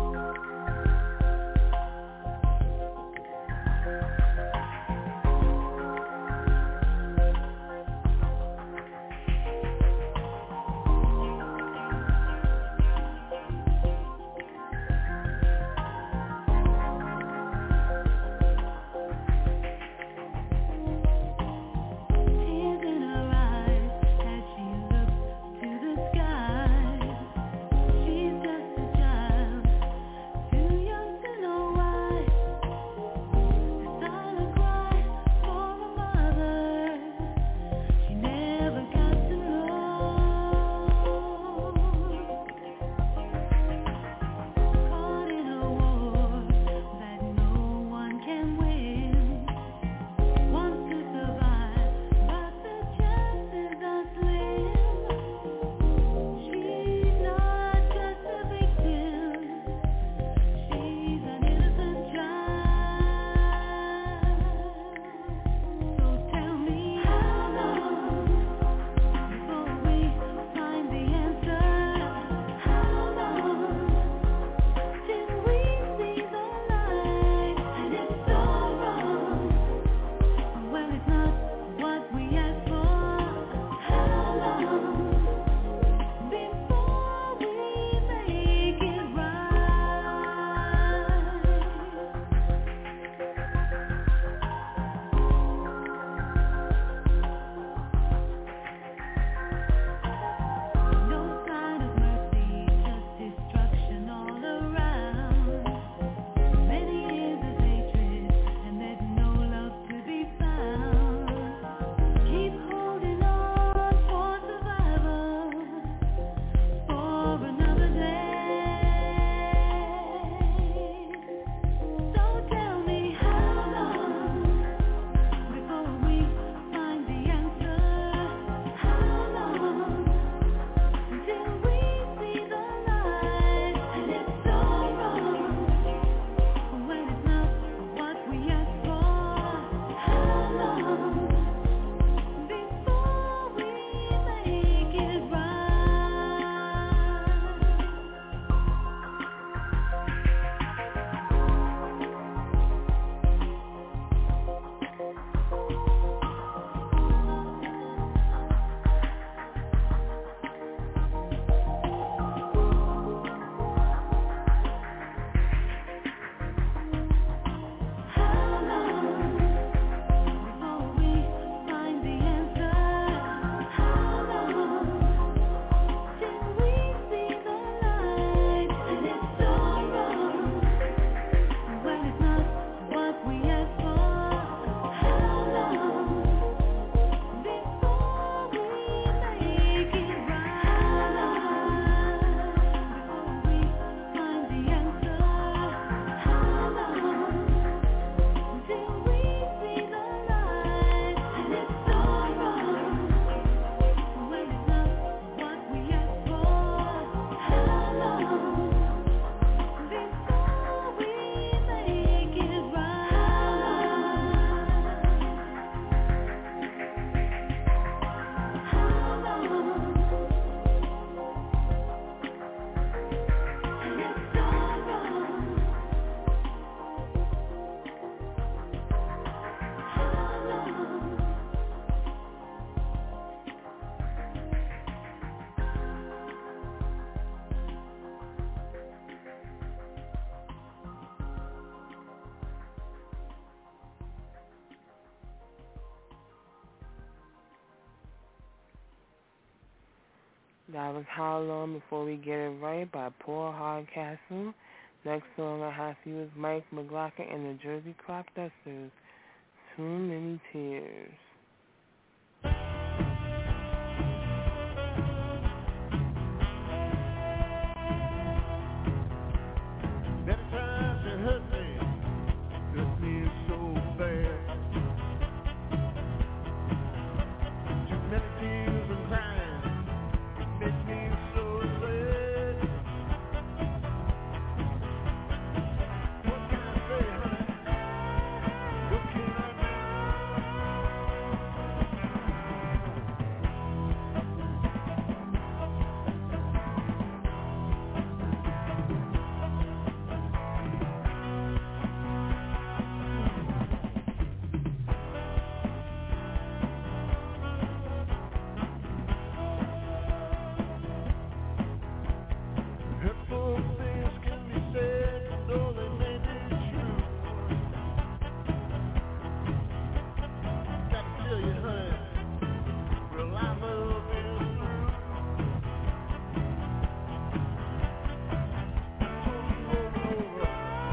That was How Long Before We Get It Right by Paul Hardcastle. Next song I have for you is Mike McLaughlin and the Jersey Crop Dusters, Too Many Tears. Many times you hurt me so bad. Too many tears and crying, it makes me so sad. What can I say, honey? What can I hurtful things can be said, though they may be true. Gotta tell you, honey, real life love is through. I told you over and over,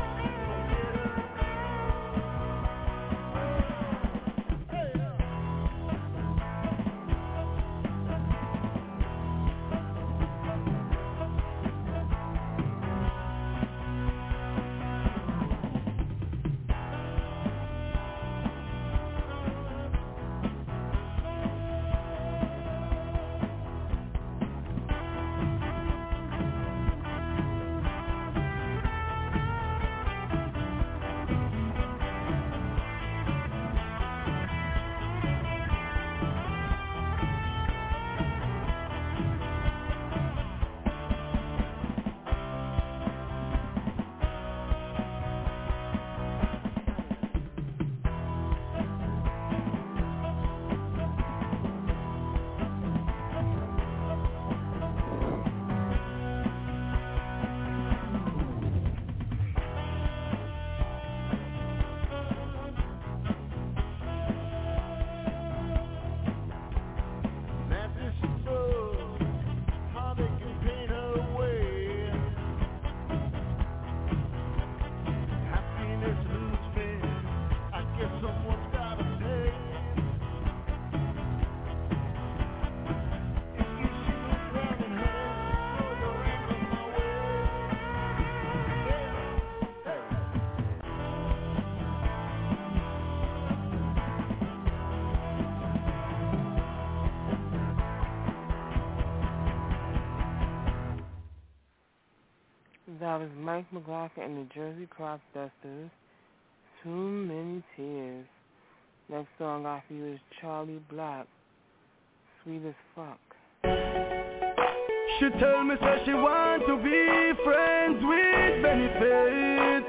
That was Mike McLaughlin and the Jersey Crop Dusters, Too Many Tears. Next song I for you is Charlie Black, Sweet as Fuck. She tell me say she want to be friends with benefits.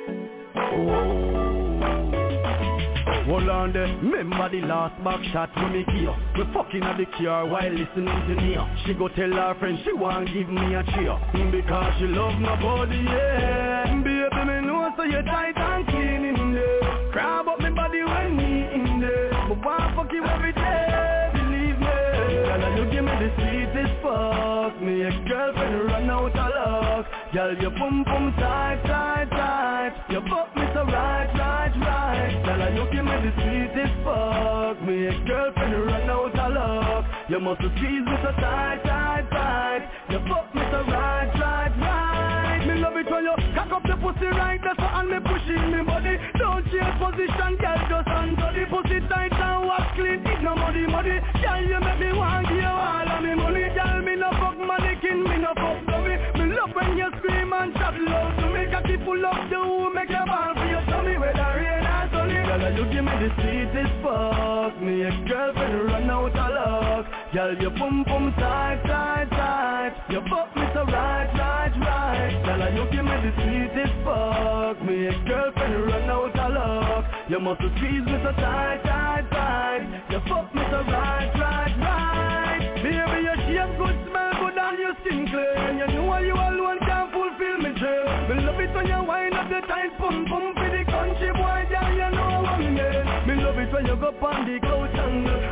Hold on there, remember the last back shot when me give. We fucking at the car while listening to Nia. She go tell her friend she want give me a cheer, because she love my body, yeah. Baby, me know so you tight and clean in there. Grab up me body when me in there. But want fuck you every day, believe me. Girl, you give me the sweetest fuck. Me ex-girlfriend run out of luck. Girl, you pum pum tight, tight, tight. You fuck me so right, right, right. Girl, you give me the sweetest fuck. Me ex-girlfriend run out of luck. You must squeeze me so tight, tight, tight. You fuck me so right, right, right. Me love it when you cock up the pussy right there, so and me pushing me body. Don't change position, girl, just under the pussy tight and wax clean. It's no muddy, muddy. Girl, you make me want give you all of me money. Girl, me no fuck mannequin, me no fuck dummy. Me love when you scream and chat loud to me. Cocky full of you, make your ball for your tummy. Whether rain or sunny. Girl, you give me the sweetest fuck. Me ex-girlfriend run out of luck. Girl, you pum pum tight, tight, tight. You fuck me so right, right, right. Girl, you give me the sweetest fuck. Me ex-girlfriend run out of luck. You must squeeze me so tight, tight, tight. You fuck me so right, right, right. Baby, your shape good, smell good and you skin clean. And you know you alone can't fulfill me dream. Me love it when you wind up the tight pum pum for the country boy, girl, you know what me mean. Me love it when you go on the couch and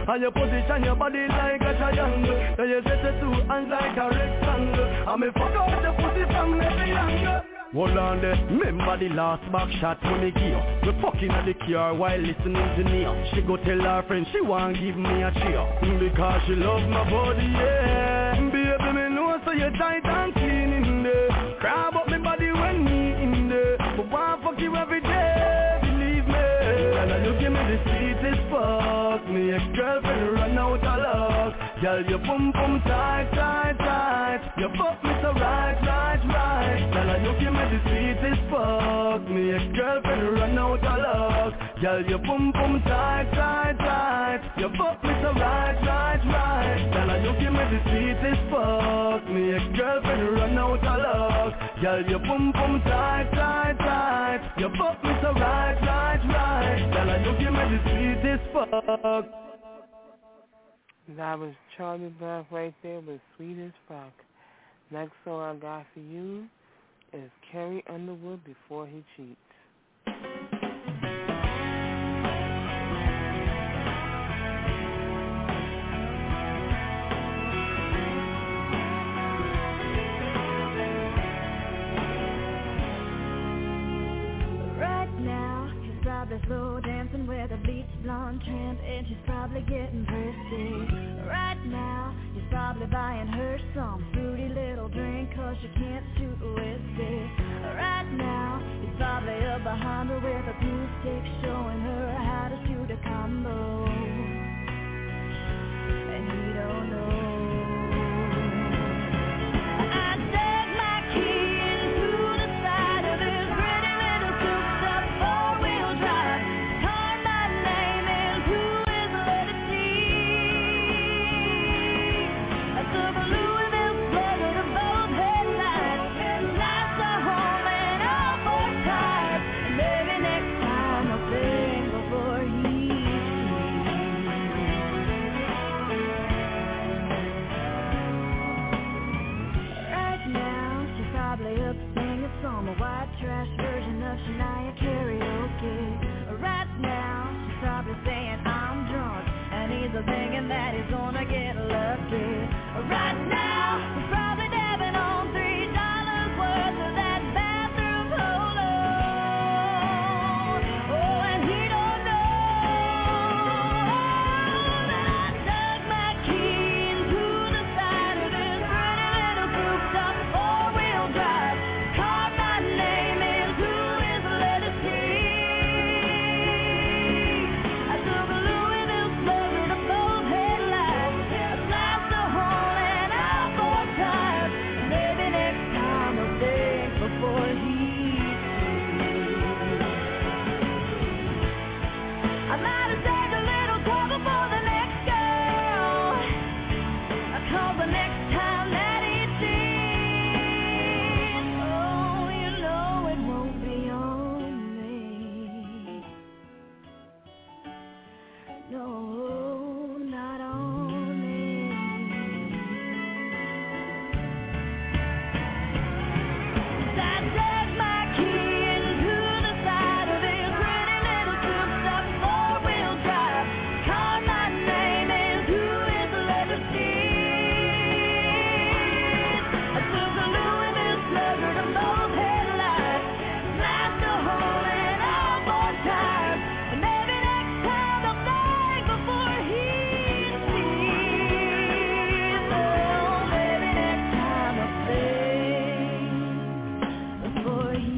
And you position your body like a triangle. Then you set the two hands like a rectangle. And me fuck out the pussy from every angle. Hold on there, remember the last back shot when me give. We fucking at the car while listening to Nia. She go tell her friend she want give me a cheer. Because she love my body, yeah. Baby, me know so you tight and clean in there. Grab up me body when me in there. But want fuck you every day, believe me. And you give me the sweetest fuck. Me ex-girlfriend run out of luck. Girl, you boom boom tight, tight, tight. You fuck me so right, right, right. Girl, you give me the sweetest fuck. Me ex-girlfriend run out of luck. Girl, you boom boom tight, tight, tight. You fuck me so right, right, right. Girl, you give me the sweetest fuck. Me ex-girlfriend run out of luck. Girl, you boom boom tight, tight, tight. You fuck me so right, right, right. Girl, you give me the sweetest fuck. That was Charlie Black right there with Sweet as Fuck. Next song I got for you is Carrie Underwood, Before He Cheats. Probably slow dancing with a beach blonde tramp, and she's probably getting thirsty. Right now, he's probably buying her some fruity little drink, cause she can't shoot whiskey. Right now, he's probably up behind her with a glue stick, showing her how to shoot a combo. And he don't know. I dug my key into the side of his pretty little souped up four-wheel drive. Turned my name into his little seat. I took a Louisville slugger to both headlights. Sliced the home and all four tires. Maybe next time I'll think before he up singing some white trash version of Shania karaoke. Right now, she's probably saying I'm drunk, and he's thinking that he's gonna get lucky. Right now, he's probably dabbing on $3 worth of that bathroom polo. Oh, and he don't know that I dug my key into the side of this pretty little souped up four-wheel drive. Carved my name into his letter C. I took a Louisville slugger to both headlights. I sliced the hole and all four tires. Maybe next time I'll think before he I might have taken a little trouble for the next girl. I call the next time that he cheats. Oh, you know it won't be on me. No, not on me. I dug my key into the side of his pretty little souped up four-wheel drive. Carved my name into his leather seat. I took a Louisville slugger to both headlights. Sliced a hole in all four tires. And maybe next time I'll think before he sees. Oh, maybe next time I'll think before he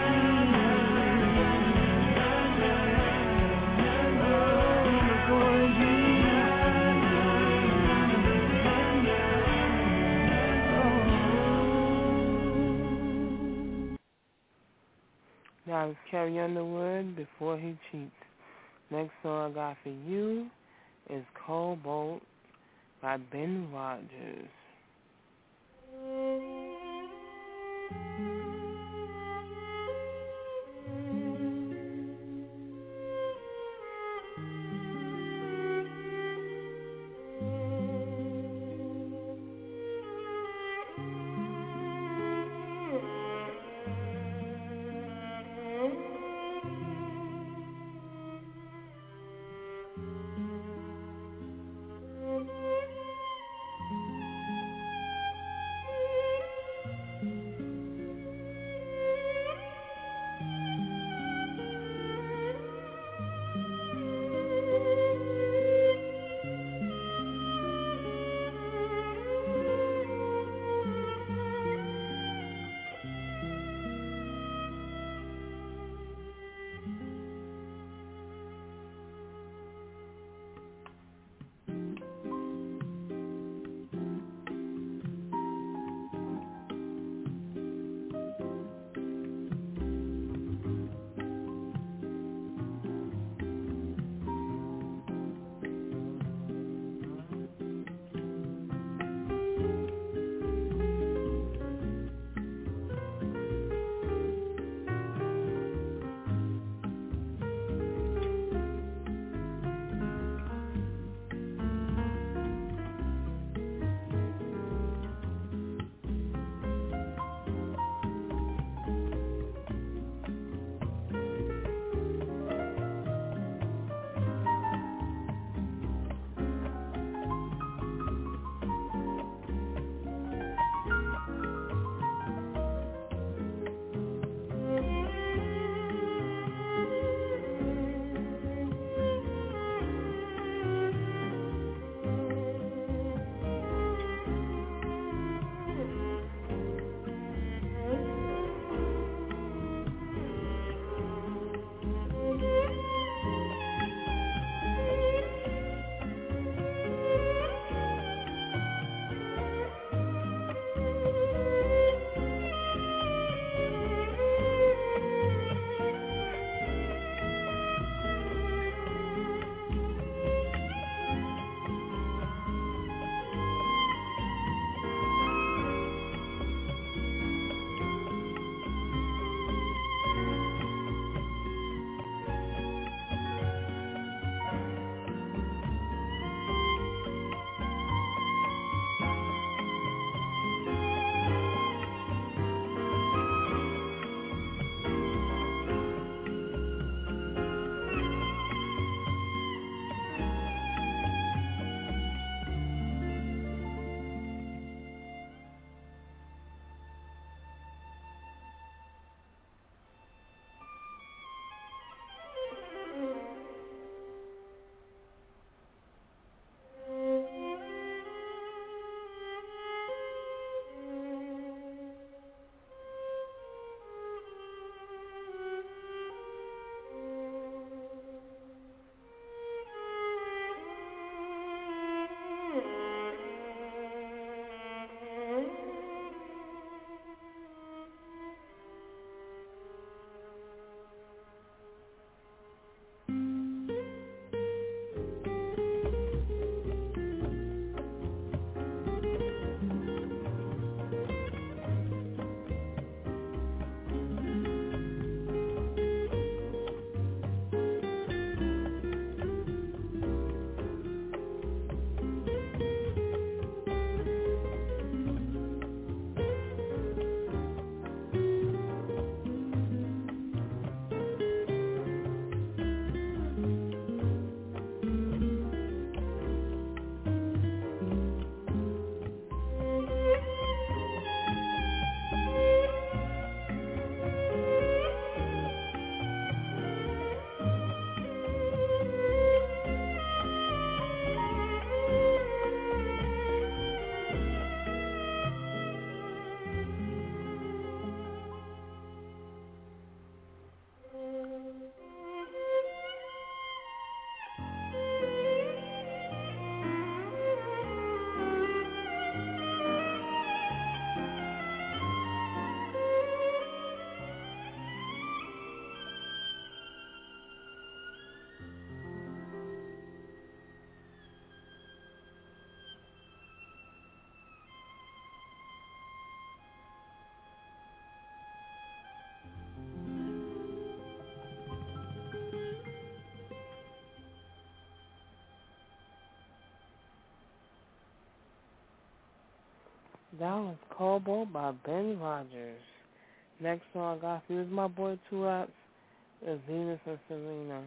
That was Carrie Underwood, Before He Cheats. Next song I got for you is Cobalt by Ben Rogers. That was Cobalt by Ben Rogers. Next song I got for you is my boy Two Raps, is Venus and Serena.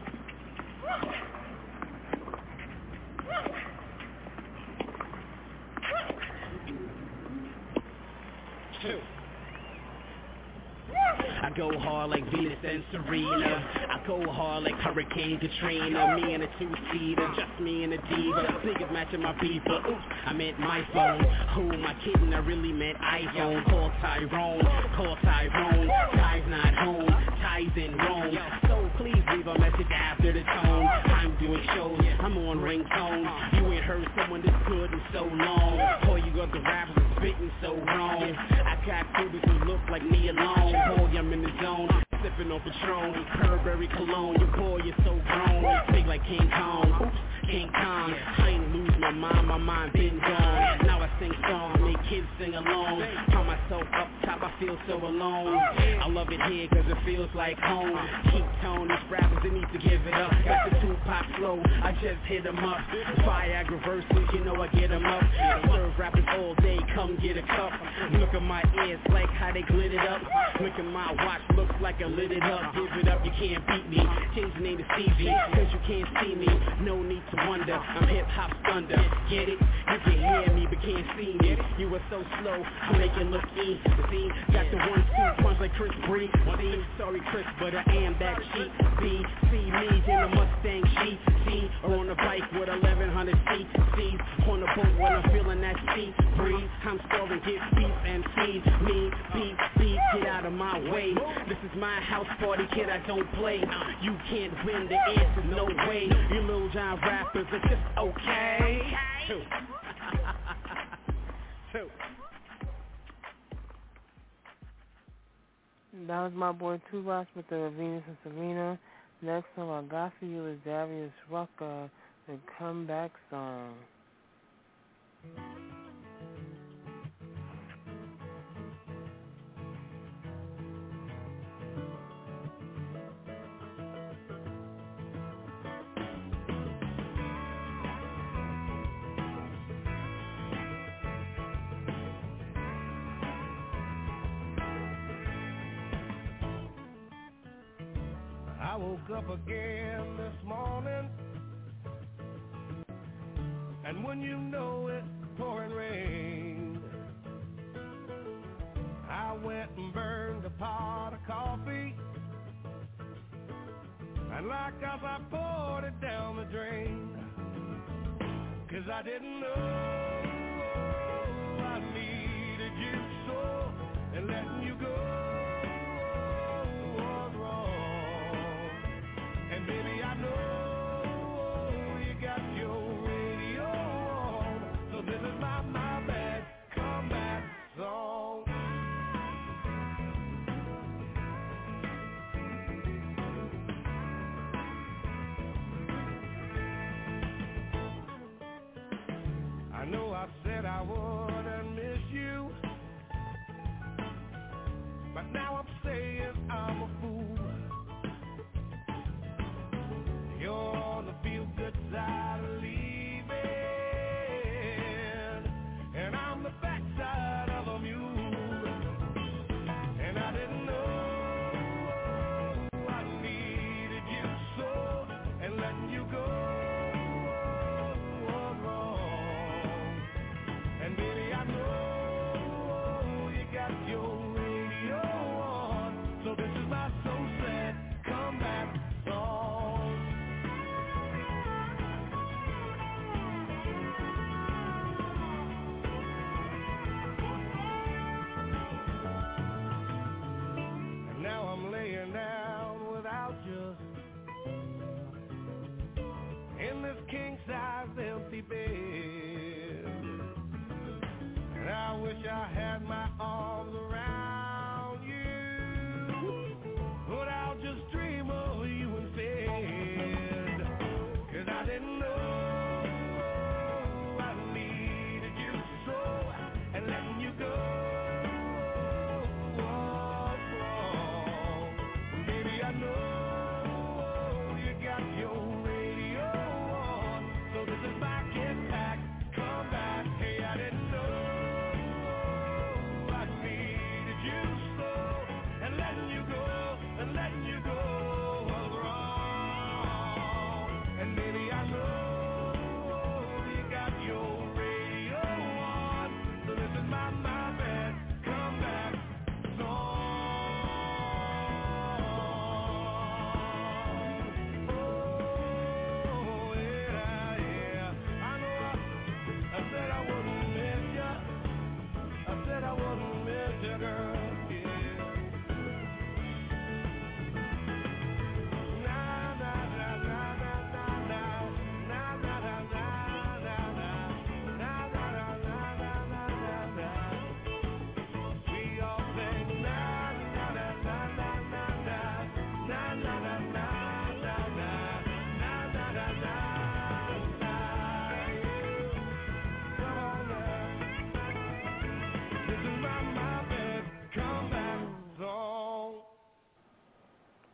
I go hard like Venus and Serena. I go hard like Hurricane Katrina. Me and a two-seater, just me and a diva. Niggas matching my beeper. Oops, I meant my phone. Who am I kidding? I really meant iPhone. Call Tyrone. Ty's not home. Ty's in Rome. So please leave a message after the tone. I'm doing shows. I'm on ringtone. You ain't heard someone this good in so long. All you got the rappers are spitting so wrong. I got students who look like me alone. Boy, I'm in the zone, sipping on Patron, Burberry cologne. Your boy is so grown, big like King Kong. Oops, King Kong. I ain't lose my mind been gone. Now I sing songs, make kids sing along. Find myself up top, I feel so alone. I love it here cause it feels like home. Keep tone, these rappers, they need to give it up. Got the Tupac flow, I just hit them up. Viagra verses, you know I get them up. Serve rappers all day, come get a cup. Look at my ears, like how they glittered up. Look at my watch, looks like I lit it up. Give it up, you can't beat me. Change the name to Stevie, cause you can't see me. No need to wonder, I'm hip-hop's thunder. Get it? You can hear me, but can't see me. You were so slow, I make it look easy. See, got the 1-2 punch like Chris Bree. See, sorry Chris, but I am that cheap. See me in a Mustang GT, or on a bike with 1100 cc's. On a boat when I'm feeling that sea breeze. I'm storing, get beef and feed me. Beef, get out of my way. This is my house party, kid, I don't play. You can't win, the answer's no way. You little giant rappers are just okay. That was my boy Two Raps with the Venus and Serena. Next song I got for you is Darius Rucker, the Comeback Song. I woke up again this morning, and when you know it's pouring rain, I went and burned a pot of coffee, and like as I poured it down the drain, 'cause I didn't know I needed you so, and letting you go was wrong. And baby, I know you got your radio on, so this is my bad comeback song. I know I said I wouldn't miss you, but now I'm saying I'm a fool. You're on the feel-good side of leaving, and I'm the backside of a mule. And I didn't know I needed you so, and letting you go was wrong. And baby, I know you got your radio on, so this is my so sad comeback song. And now I'm laying down without you in this king-size empty bed, and I wish I had my arms around you, but I'll just dream of you instead. 'Cause I didn't know I needed you so, and letting you go was wrong. Baby, I know you got your radio on, so this is my guitar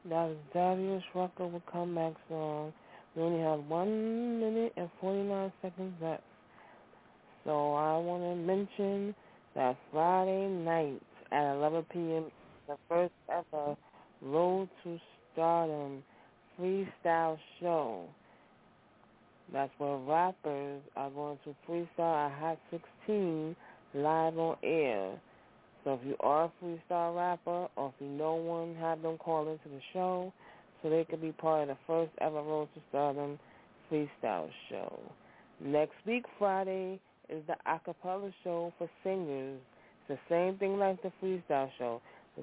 That was Darius Rucker with Comeback Song. We only have 1 minute and 49 seconds left. So I want to mention that Friday night at 11 p.m., the first ever Road to Stardom freestyle show. That's where rappers are going to freestyle a Hot 16 live on air. So if you are a freestyle rapper or if you know one, have them call into the show so they could be part of the first ever Road to Stardom freestyle show. Next week, Friday, is the acapella show for singers. It's the same thing like the freestyle show. The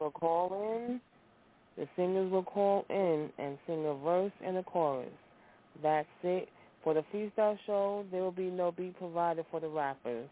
singers will call in and sing a verse and a chorus. That's it. For the freestyle show, there will be no beat provided for the rappers.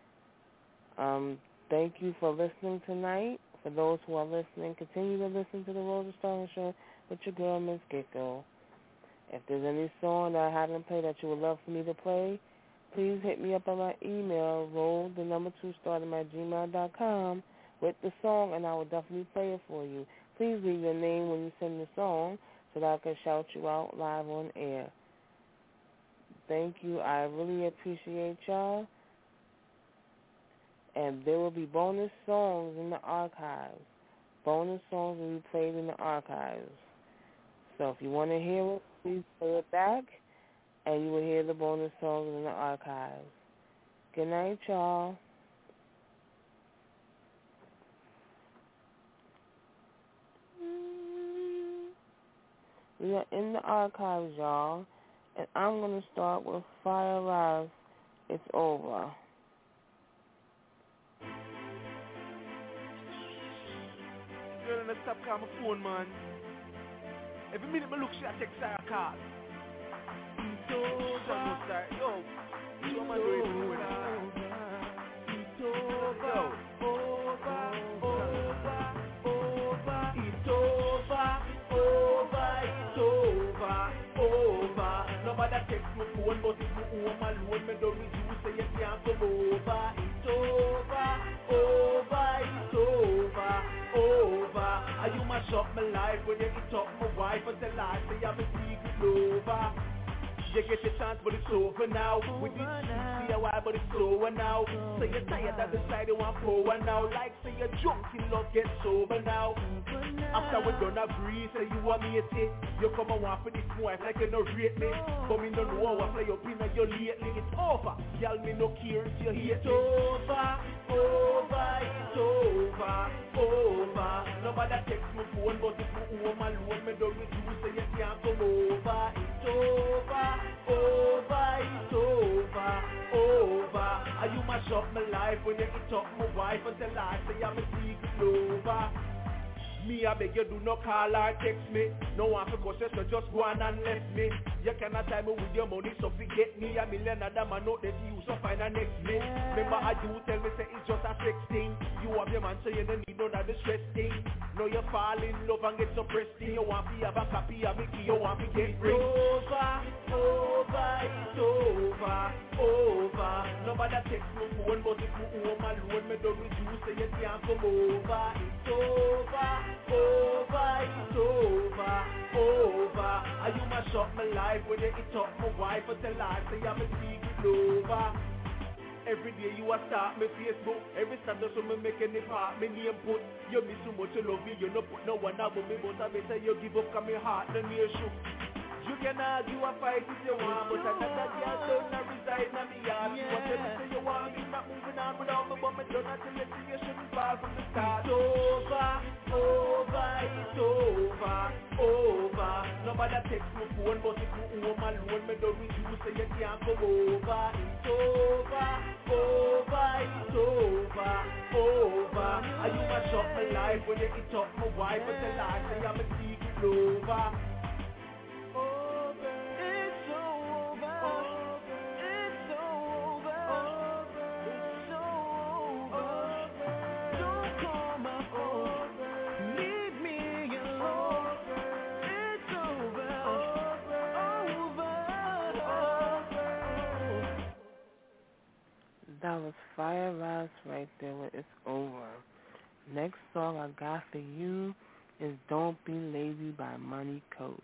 Thank you for listening tonight. For those who are listening, continue to listen to the Road to Stardom show with your girl, Miss Gecko. If there's any song that I haven't played that you would love for me to play, please hit me up on my email, roll2stardom@gmail.com with the song, and I will definitely play it for you. Please leave your name when you send the song so that I can shout you out live on air. Thank you. I really appreciate y'all. And there will be bonus songs in the archives. Bonus songs will be played in the archives. So if you want to hear it, please play it back, and you will hear the bonus songs in the archives. Good night, y'all. We are in the archives, y'all, and I'm going to start with Fire Rise, It's Over. Girl, let's stop calling my phone, man. Every minute I look, she takes her call. Yo, show my door is doing it. Yo, over. Nobody takes my phone, but if you home alone, me don't reduce, so you can't come over. It's over. Are you mash up my life when you eat up my wife until I say I'm a secret lover? You get your chance, but it's over now. We did see a while, but it's slower now. So you're tired of the side, you want power now. Like say you're drunk in love, get sober now. After we done agree, say you want me a take. You come and want for this wife like you no rate me. But me no know what play up in you lately. It's over, y'all me no care if you hate me. It's over. Nobody takes my phone, but if you home alone, me don't reduce, so you can't come over. It's over. Are you mash up my life when you eat up my wife until I say I'm a secret lover? Me, I beg you, do not call or text me. No one for questions, so just go on and left me. You cannot time me with your money, so forget me. $1 million man out there to you, so find a next me. Remember how you tell me, say it's just a sex thing. You have your man, so you don't need none of the stress thing. Now you fall in love and get so pressed in. You want to have a copy of Mickey, you want to get ring. It's over. Nobody takes my phone, but if you home alone, me don't reduce, so you can't come over. It's over. Are you mash up my life when you eat up my wife until I say I'm a secret lover? Every day you a start me Facebook. Every status so me make any part me name put. You miss so much love me, you no put no one out but me. But I better you give up cause me heart no near shook. You can argue a fight if you want, but another girl don't reside in me heart. You want to say you want me not moving on without me, but me don't have to let you shouldn't fall from the start. It's over. Nobody takes my phone, but if you home alone, me don't reduce, so you can't come over. It's over. Are you mash up my life when you eat up my wife until I say I'm a secret lover? That was Fire Rise right there with It's Over. Next song I got for you is Don't Be Lazy by Money Coach.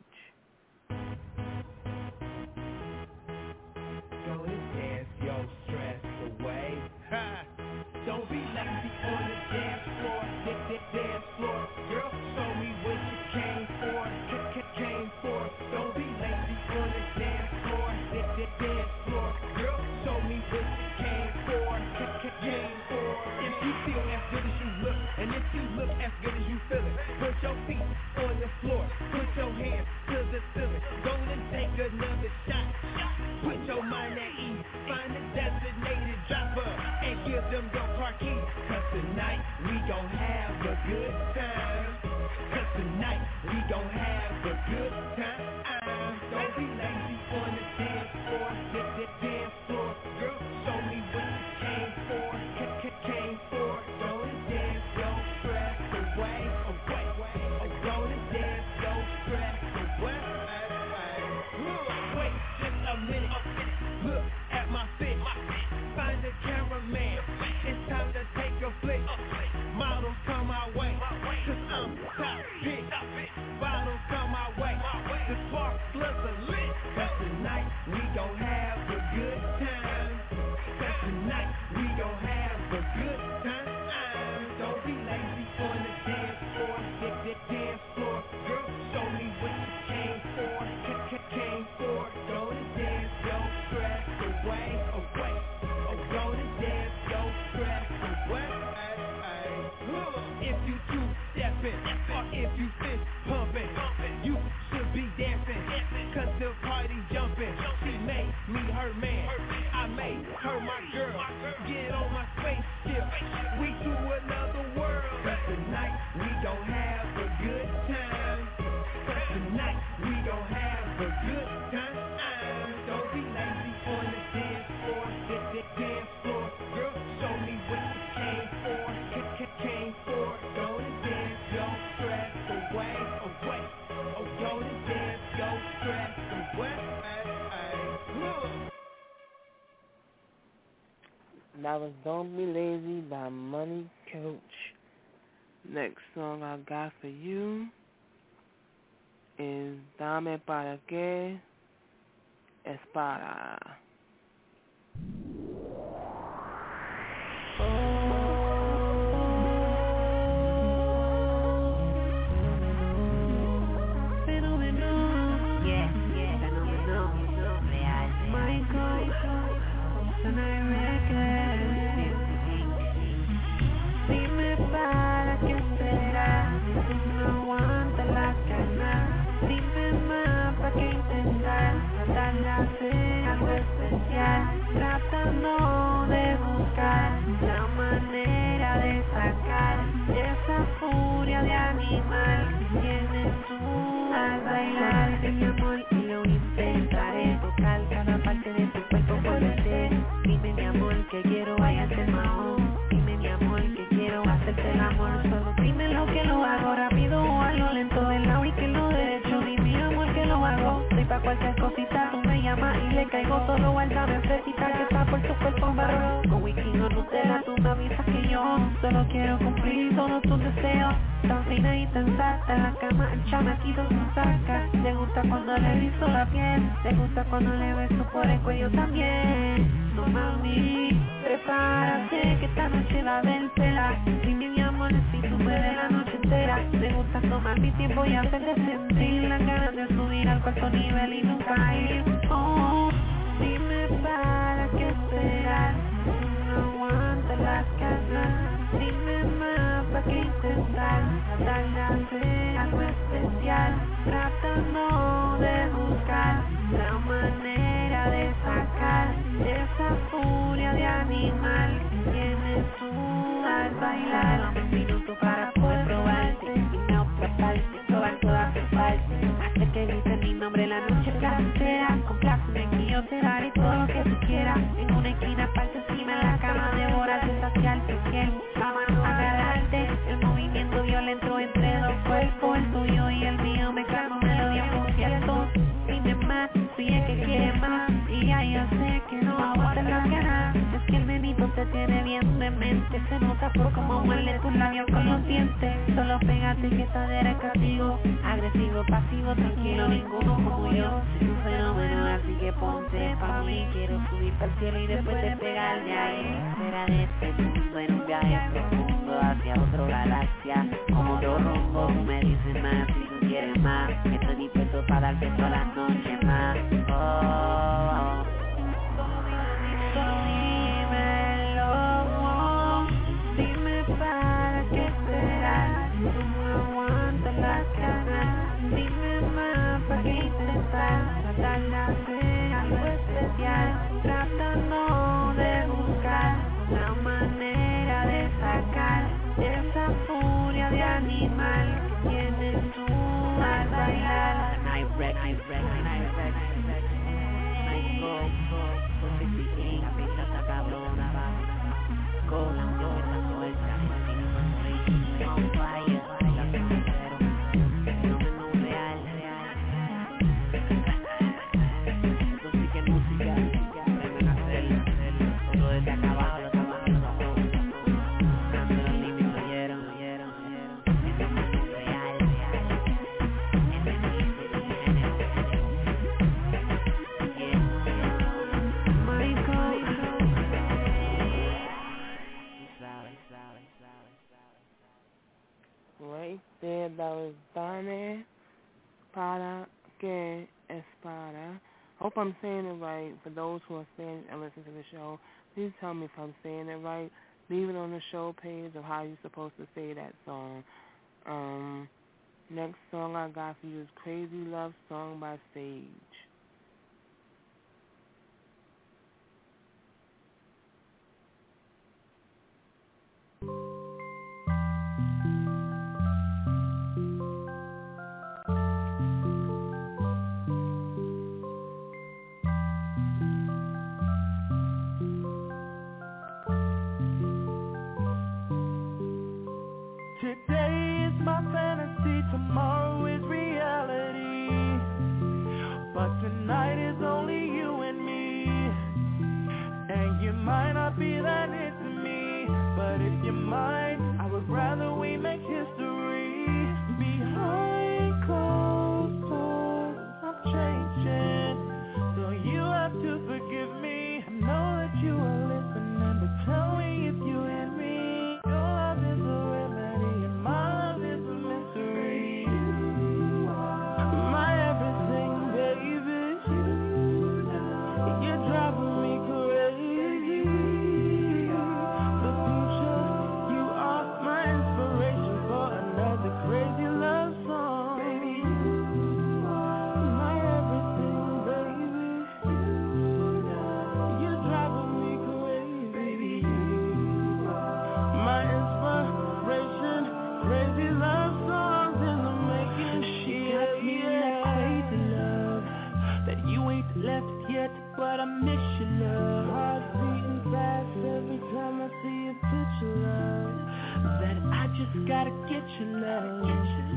Go and dance your stress away. Don't be lazy on the dance floor. Dance floor. Girl, show me what you came for. Came for. Don't be lazy on the dance floor. Dance floor. Girl, show me what you came for. Came for. If you feel as good as you look, and if you look as good as you feel it, put your feet on the floor. Put your hands to the ceiling. Go and take another shot. Put your mind at ease. Find a designated dropper and give them your car keys. Cause tonight we gon' have a good time. Cause tonight we gon' have a good time. Don't be lazy on the dance floor. Dance floor. Girl, show me what you came for. Came for. Go and dance your stress away. Oh, go and dance your stress away. Wait just a minute. Look at my fit. Find the cameraman. It's time to take a flick. Models come my way. Cause I'm top pick. Bottles come my way. The spark slugs are lit. Cause tonight we gon' have a good time. Cause tonight we gon' have a good time. Don't be lazy on the dance floor. Dance floor. Girl, show me what you came for. Came for. Go and dance your stress away. Oh, go and dance your stress away. If you two-stepping or if you fist-pumping, you should be dancing, cause the party jumping. She made me her man, I made her my girl. Get on my spaceship, we to another world. Cause tonight we gon' have a good time. Cause tonight we gon' have a good time. Don't be lazy on the dance floor. Dance floor. Girl, show me what you came for. Came for. Go and dance your stress away. Oh, go and dance your stress away. That was Don't Be Lazy by Money Coach. Next song I got for you is Dame Para Que Es Para. Dime para qué esperar, si no aguantas las ganas. Dime más para qué intentar, darle a hacer algo especial. Tratando de buscar la manera de sacar esa furia de animal que tienes tú al bailar. De mi amor y lo intentaré, tocar cada parte de tu cuerpo por verte. Dime mi amor que quiero hacerte el mahón. Dime mi amor que quiero hacerte el amor. Solo dime lo que lo hago rápido o a lo lento, del lado y que lo derecho. Dime mi amor que lo hago. Soy pa' cualquier cosita, tú me llamas y le caigo. Solo guárdame fresita que está por tu cuerpo en barro. Con whisky o Nutella tú me avisas que yo solo quiero cumplir todos tus deseos. Tan fina y tan sata, en la cama el chamaquito se saca. Le gusta cuando le rizo la piel, le gusta cuando le beso por el cuello también. No mami, prepárate que esta noche va a haber pela. Dime mi amor si tú puedes la noche entera. Me gusta tomar mi tiempo y hacerte sentir las ganas de subir al cuarto nivel y nunca ir. Oh, dime para qué esperar, si no aguantas las ganas. Dime más para qué intentar, darle a hacer algo especial. Tratando de buscar la manera de sacar esa furia de animal que tienes tú al bailar. Dame un minuto para poder probarte y no aplastarte, probar todas tus partes. Hacer que grite mi nombre la noche placentera. Compláceme que yo te daré todo lo que tú quieras. En una esquina parte encima en la cama, devorarte, saciarte, piel. Vámonos a agarrarte, el movimiento violento entre dos cuerpos, el tuyo y el mío, mezclando melodía con cierto. Dime más, si es que quieres más, y ya yo sé que no aguantas las ganas. Es que el menito te tiene bien de mente, se nota por cómo muerde tus labios con los dientes. Solo pégate dijiste que todo era castigo, agresivo, pasivo, tranquilo, ninguno como yo. Soy un fenómeno, así que ponte pa' mí. Quiero subir pa'l cielo y después de pegar ya fuera de este mundo en un viaje profundo hacia otra galaxia, como otro rumbo. Tú me dices más si tú quieres más, estoy dispuesto para darte todas las noches más. Oh, dímelo, dime para qué esperar, tú no aguantas las ganas, dime más para qué intentar, tratar de hacer algo especial, tratando de buscar la manera de sacar esa furia de animal que tienes tú al bailar. Night wreck, go, con 58, la pista está cabrona, va, go, la suelta, on fire, fenómeno real, esto sí que es música, deben hacerlo, todo desde acá abajo, dando los límites, oyeron, fenómeno real, Right there, that was Dame Para Que Espada. Hope I'm saying it right. For those who are saying and listen to the show, please tell me if I'm saying it right. Leave it on the show page of how you're supposed to say that song. Next song I got for you is Crazy Love Song by Sage. Today is my fantasy, tomorrow is reality. But tonight is only you and me. And you might not be that into me, but if you're mine, I would rather we make history. Behind closed doors, I'm changing, so you have to forgive me. I know that you are listening, but tell me if you hear me. Your love is a remedy, and my love is a mystery. My everything, baby, you're driving me crazy. The future, you are my inspiration for another crazy love song. My everything, baby, you're driving me crazy. My inspiration, crazy love songs in the making. She got me that crazy love that you ain't left yet, but I miss your love. Heart beating fast every time I see a picture love. That I just gotta get your love.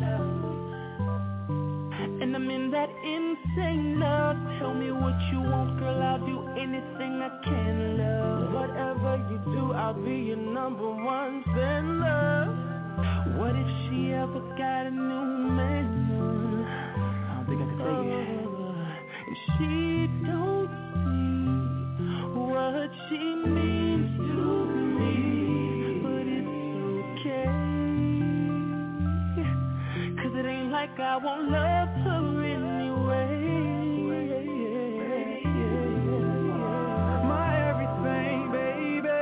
And I'm in that insane love. Tell me what you want, girl, I'll do anything I can, love. Whatever you do, I'll be your number one fan, love. What if she ever got a new man? I don't think I can take it. And she don't see what she means to me, but it's okay, 'cause it ain't like I won't love her anyway. My everything, baby,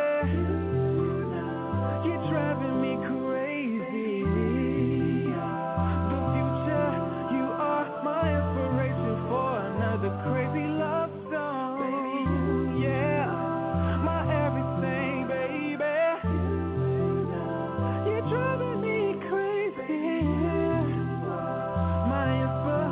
you're driving me crazy. The future, you are my inspiration for another crazy love song. Yeah, my everything, baby, you're driving me crazy. My inspiration.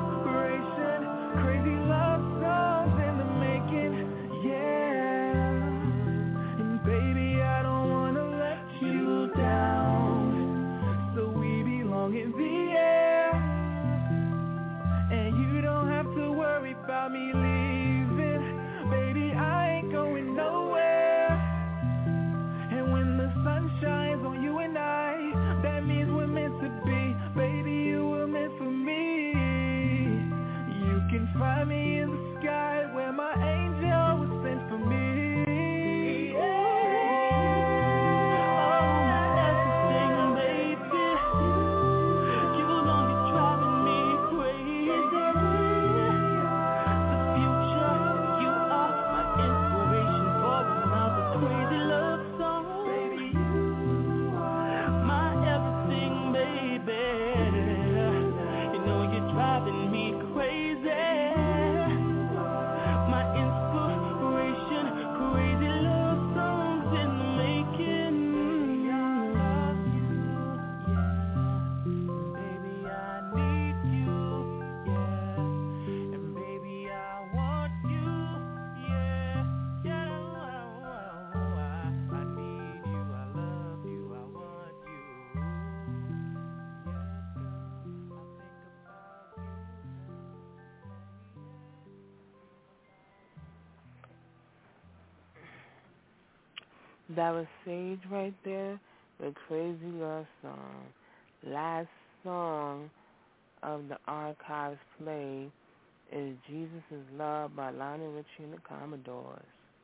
That was Sage right there, the Crazy Love Song. Last song of the Archives play is Jesus is Love by Lionel Richie and the Commodores.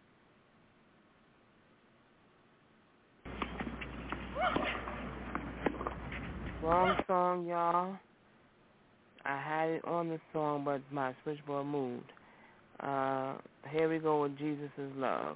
Wrong song, y'all. I had it on the song, but my switchboard moved. Here we go with Jesus is Love.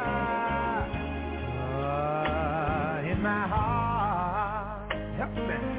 Help me.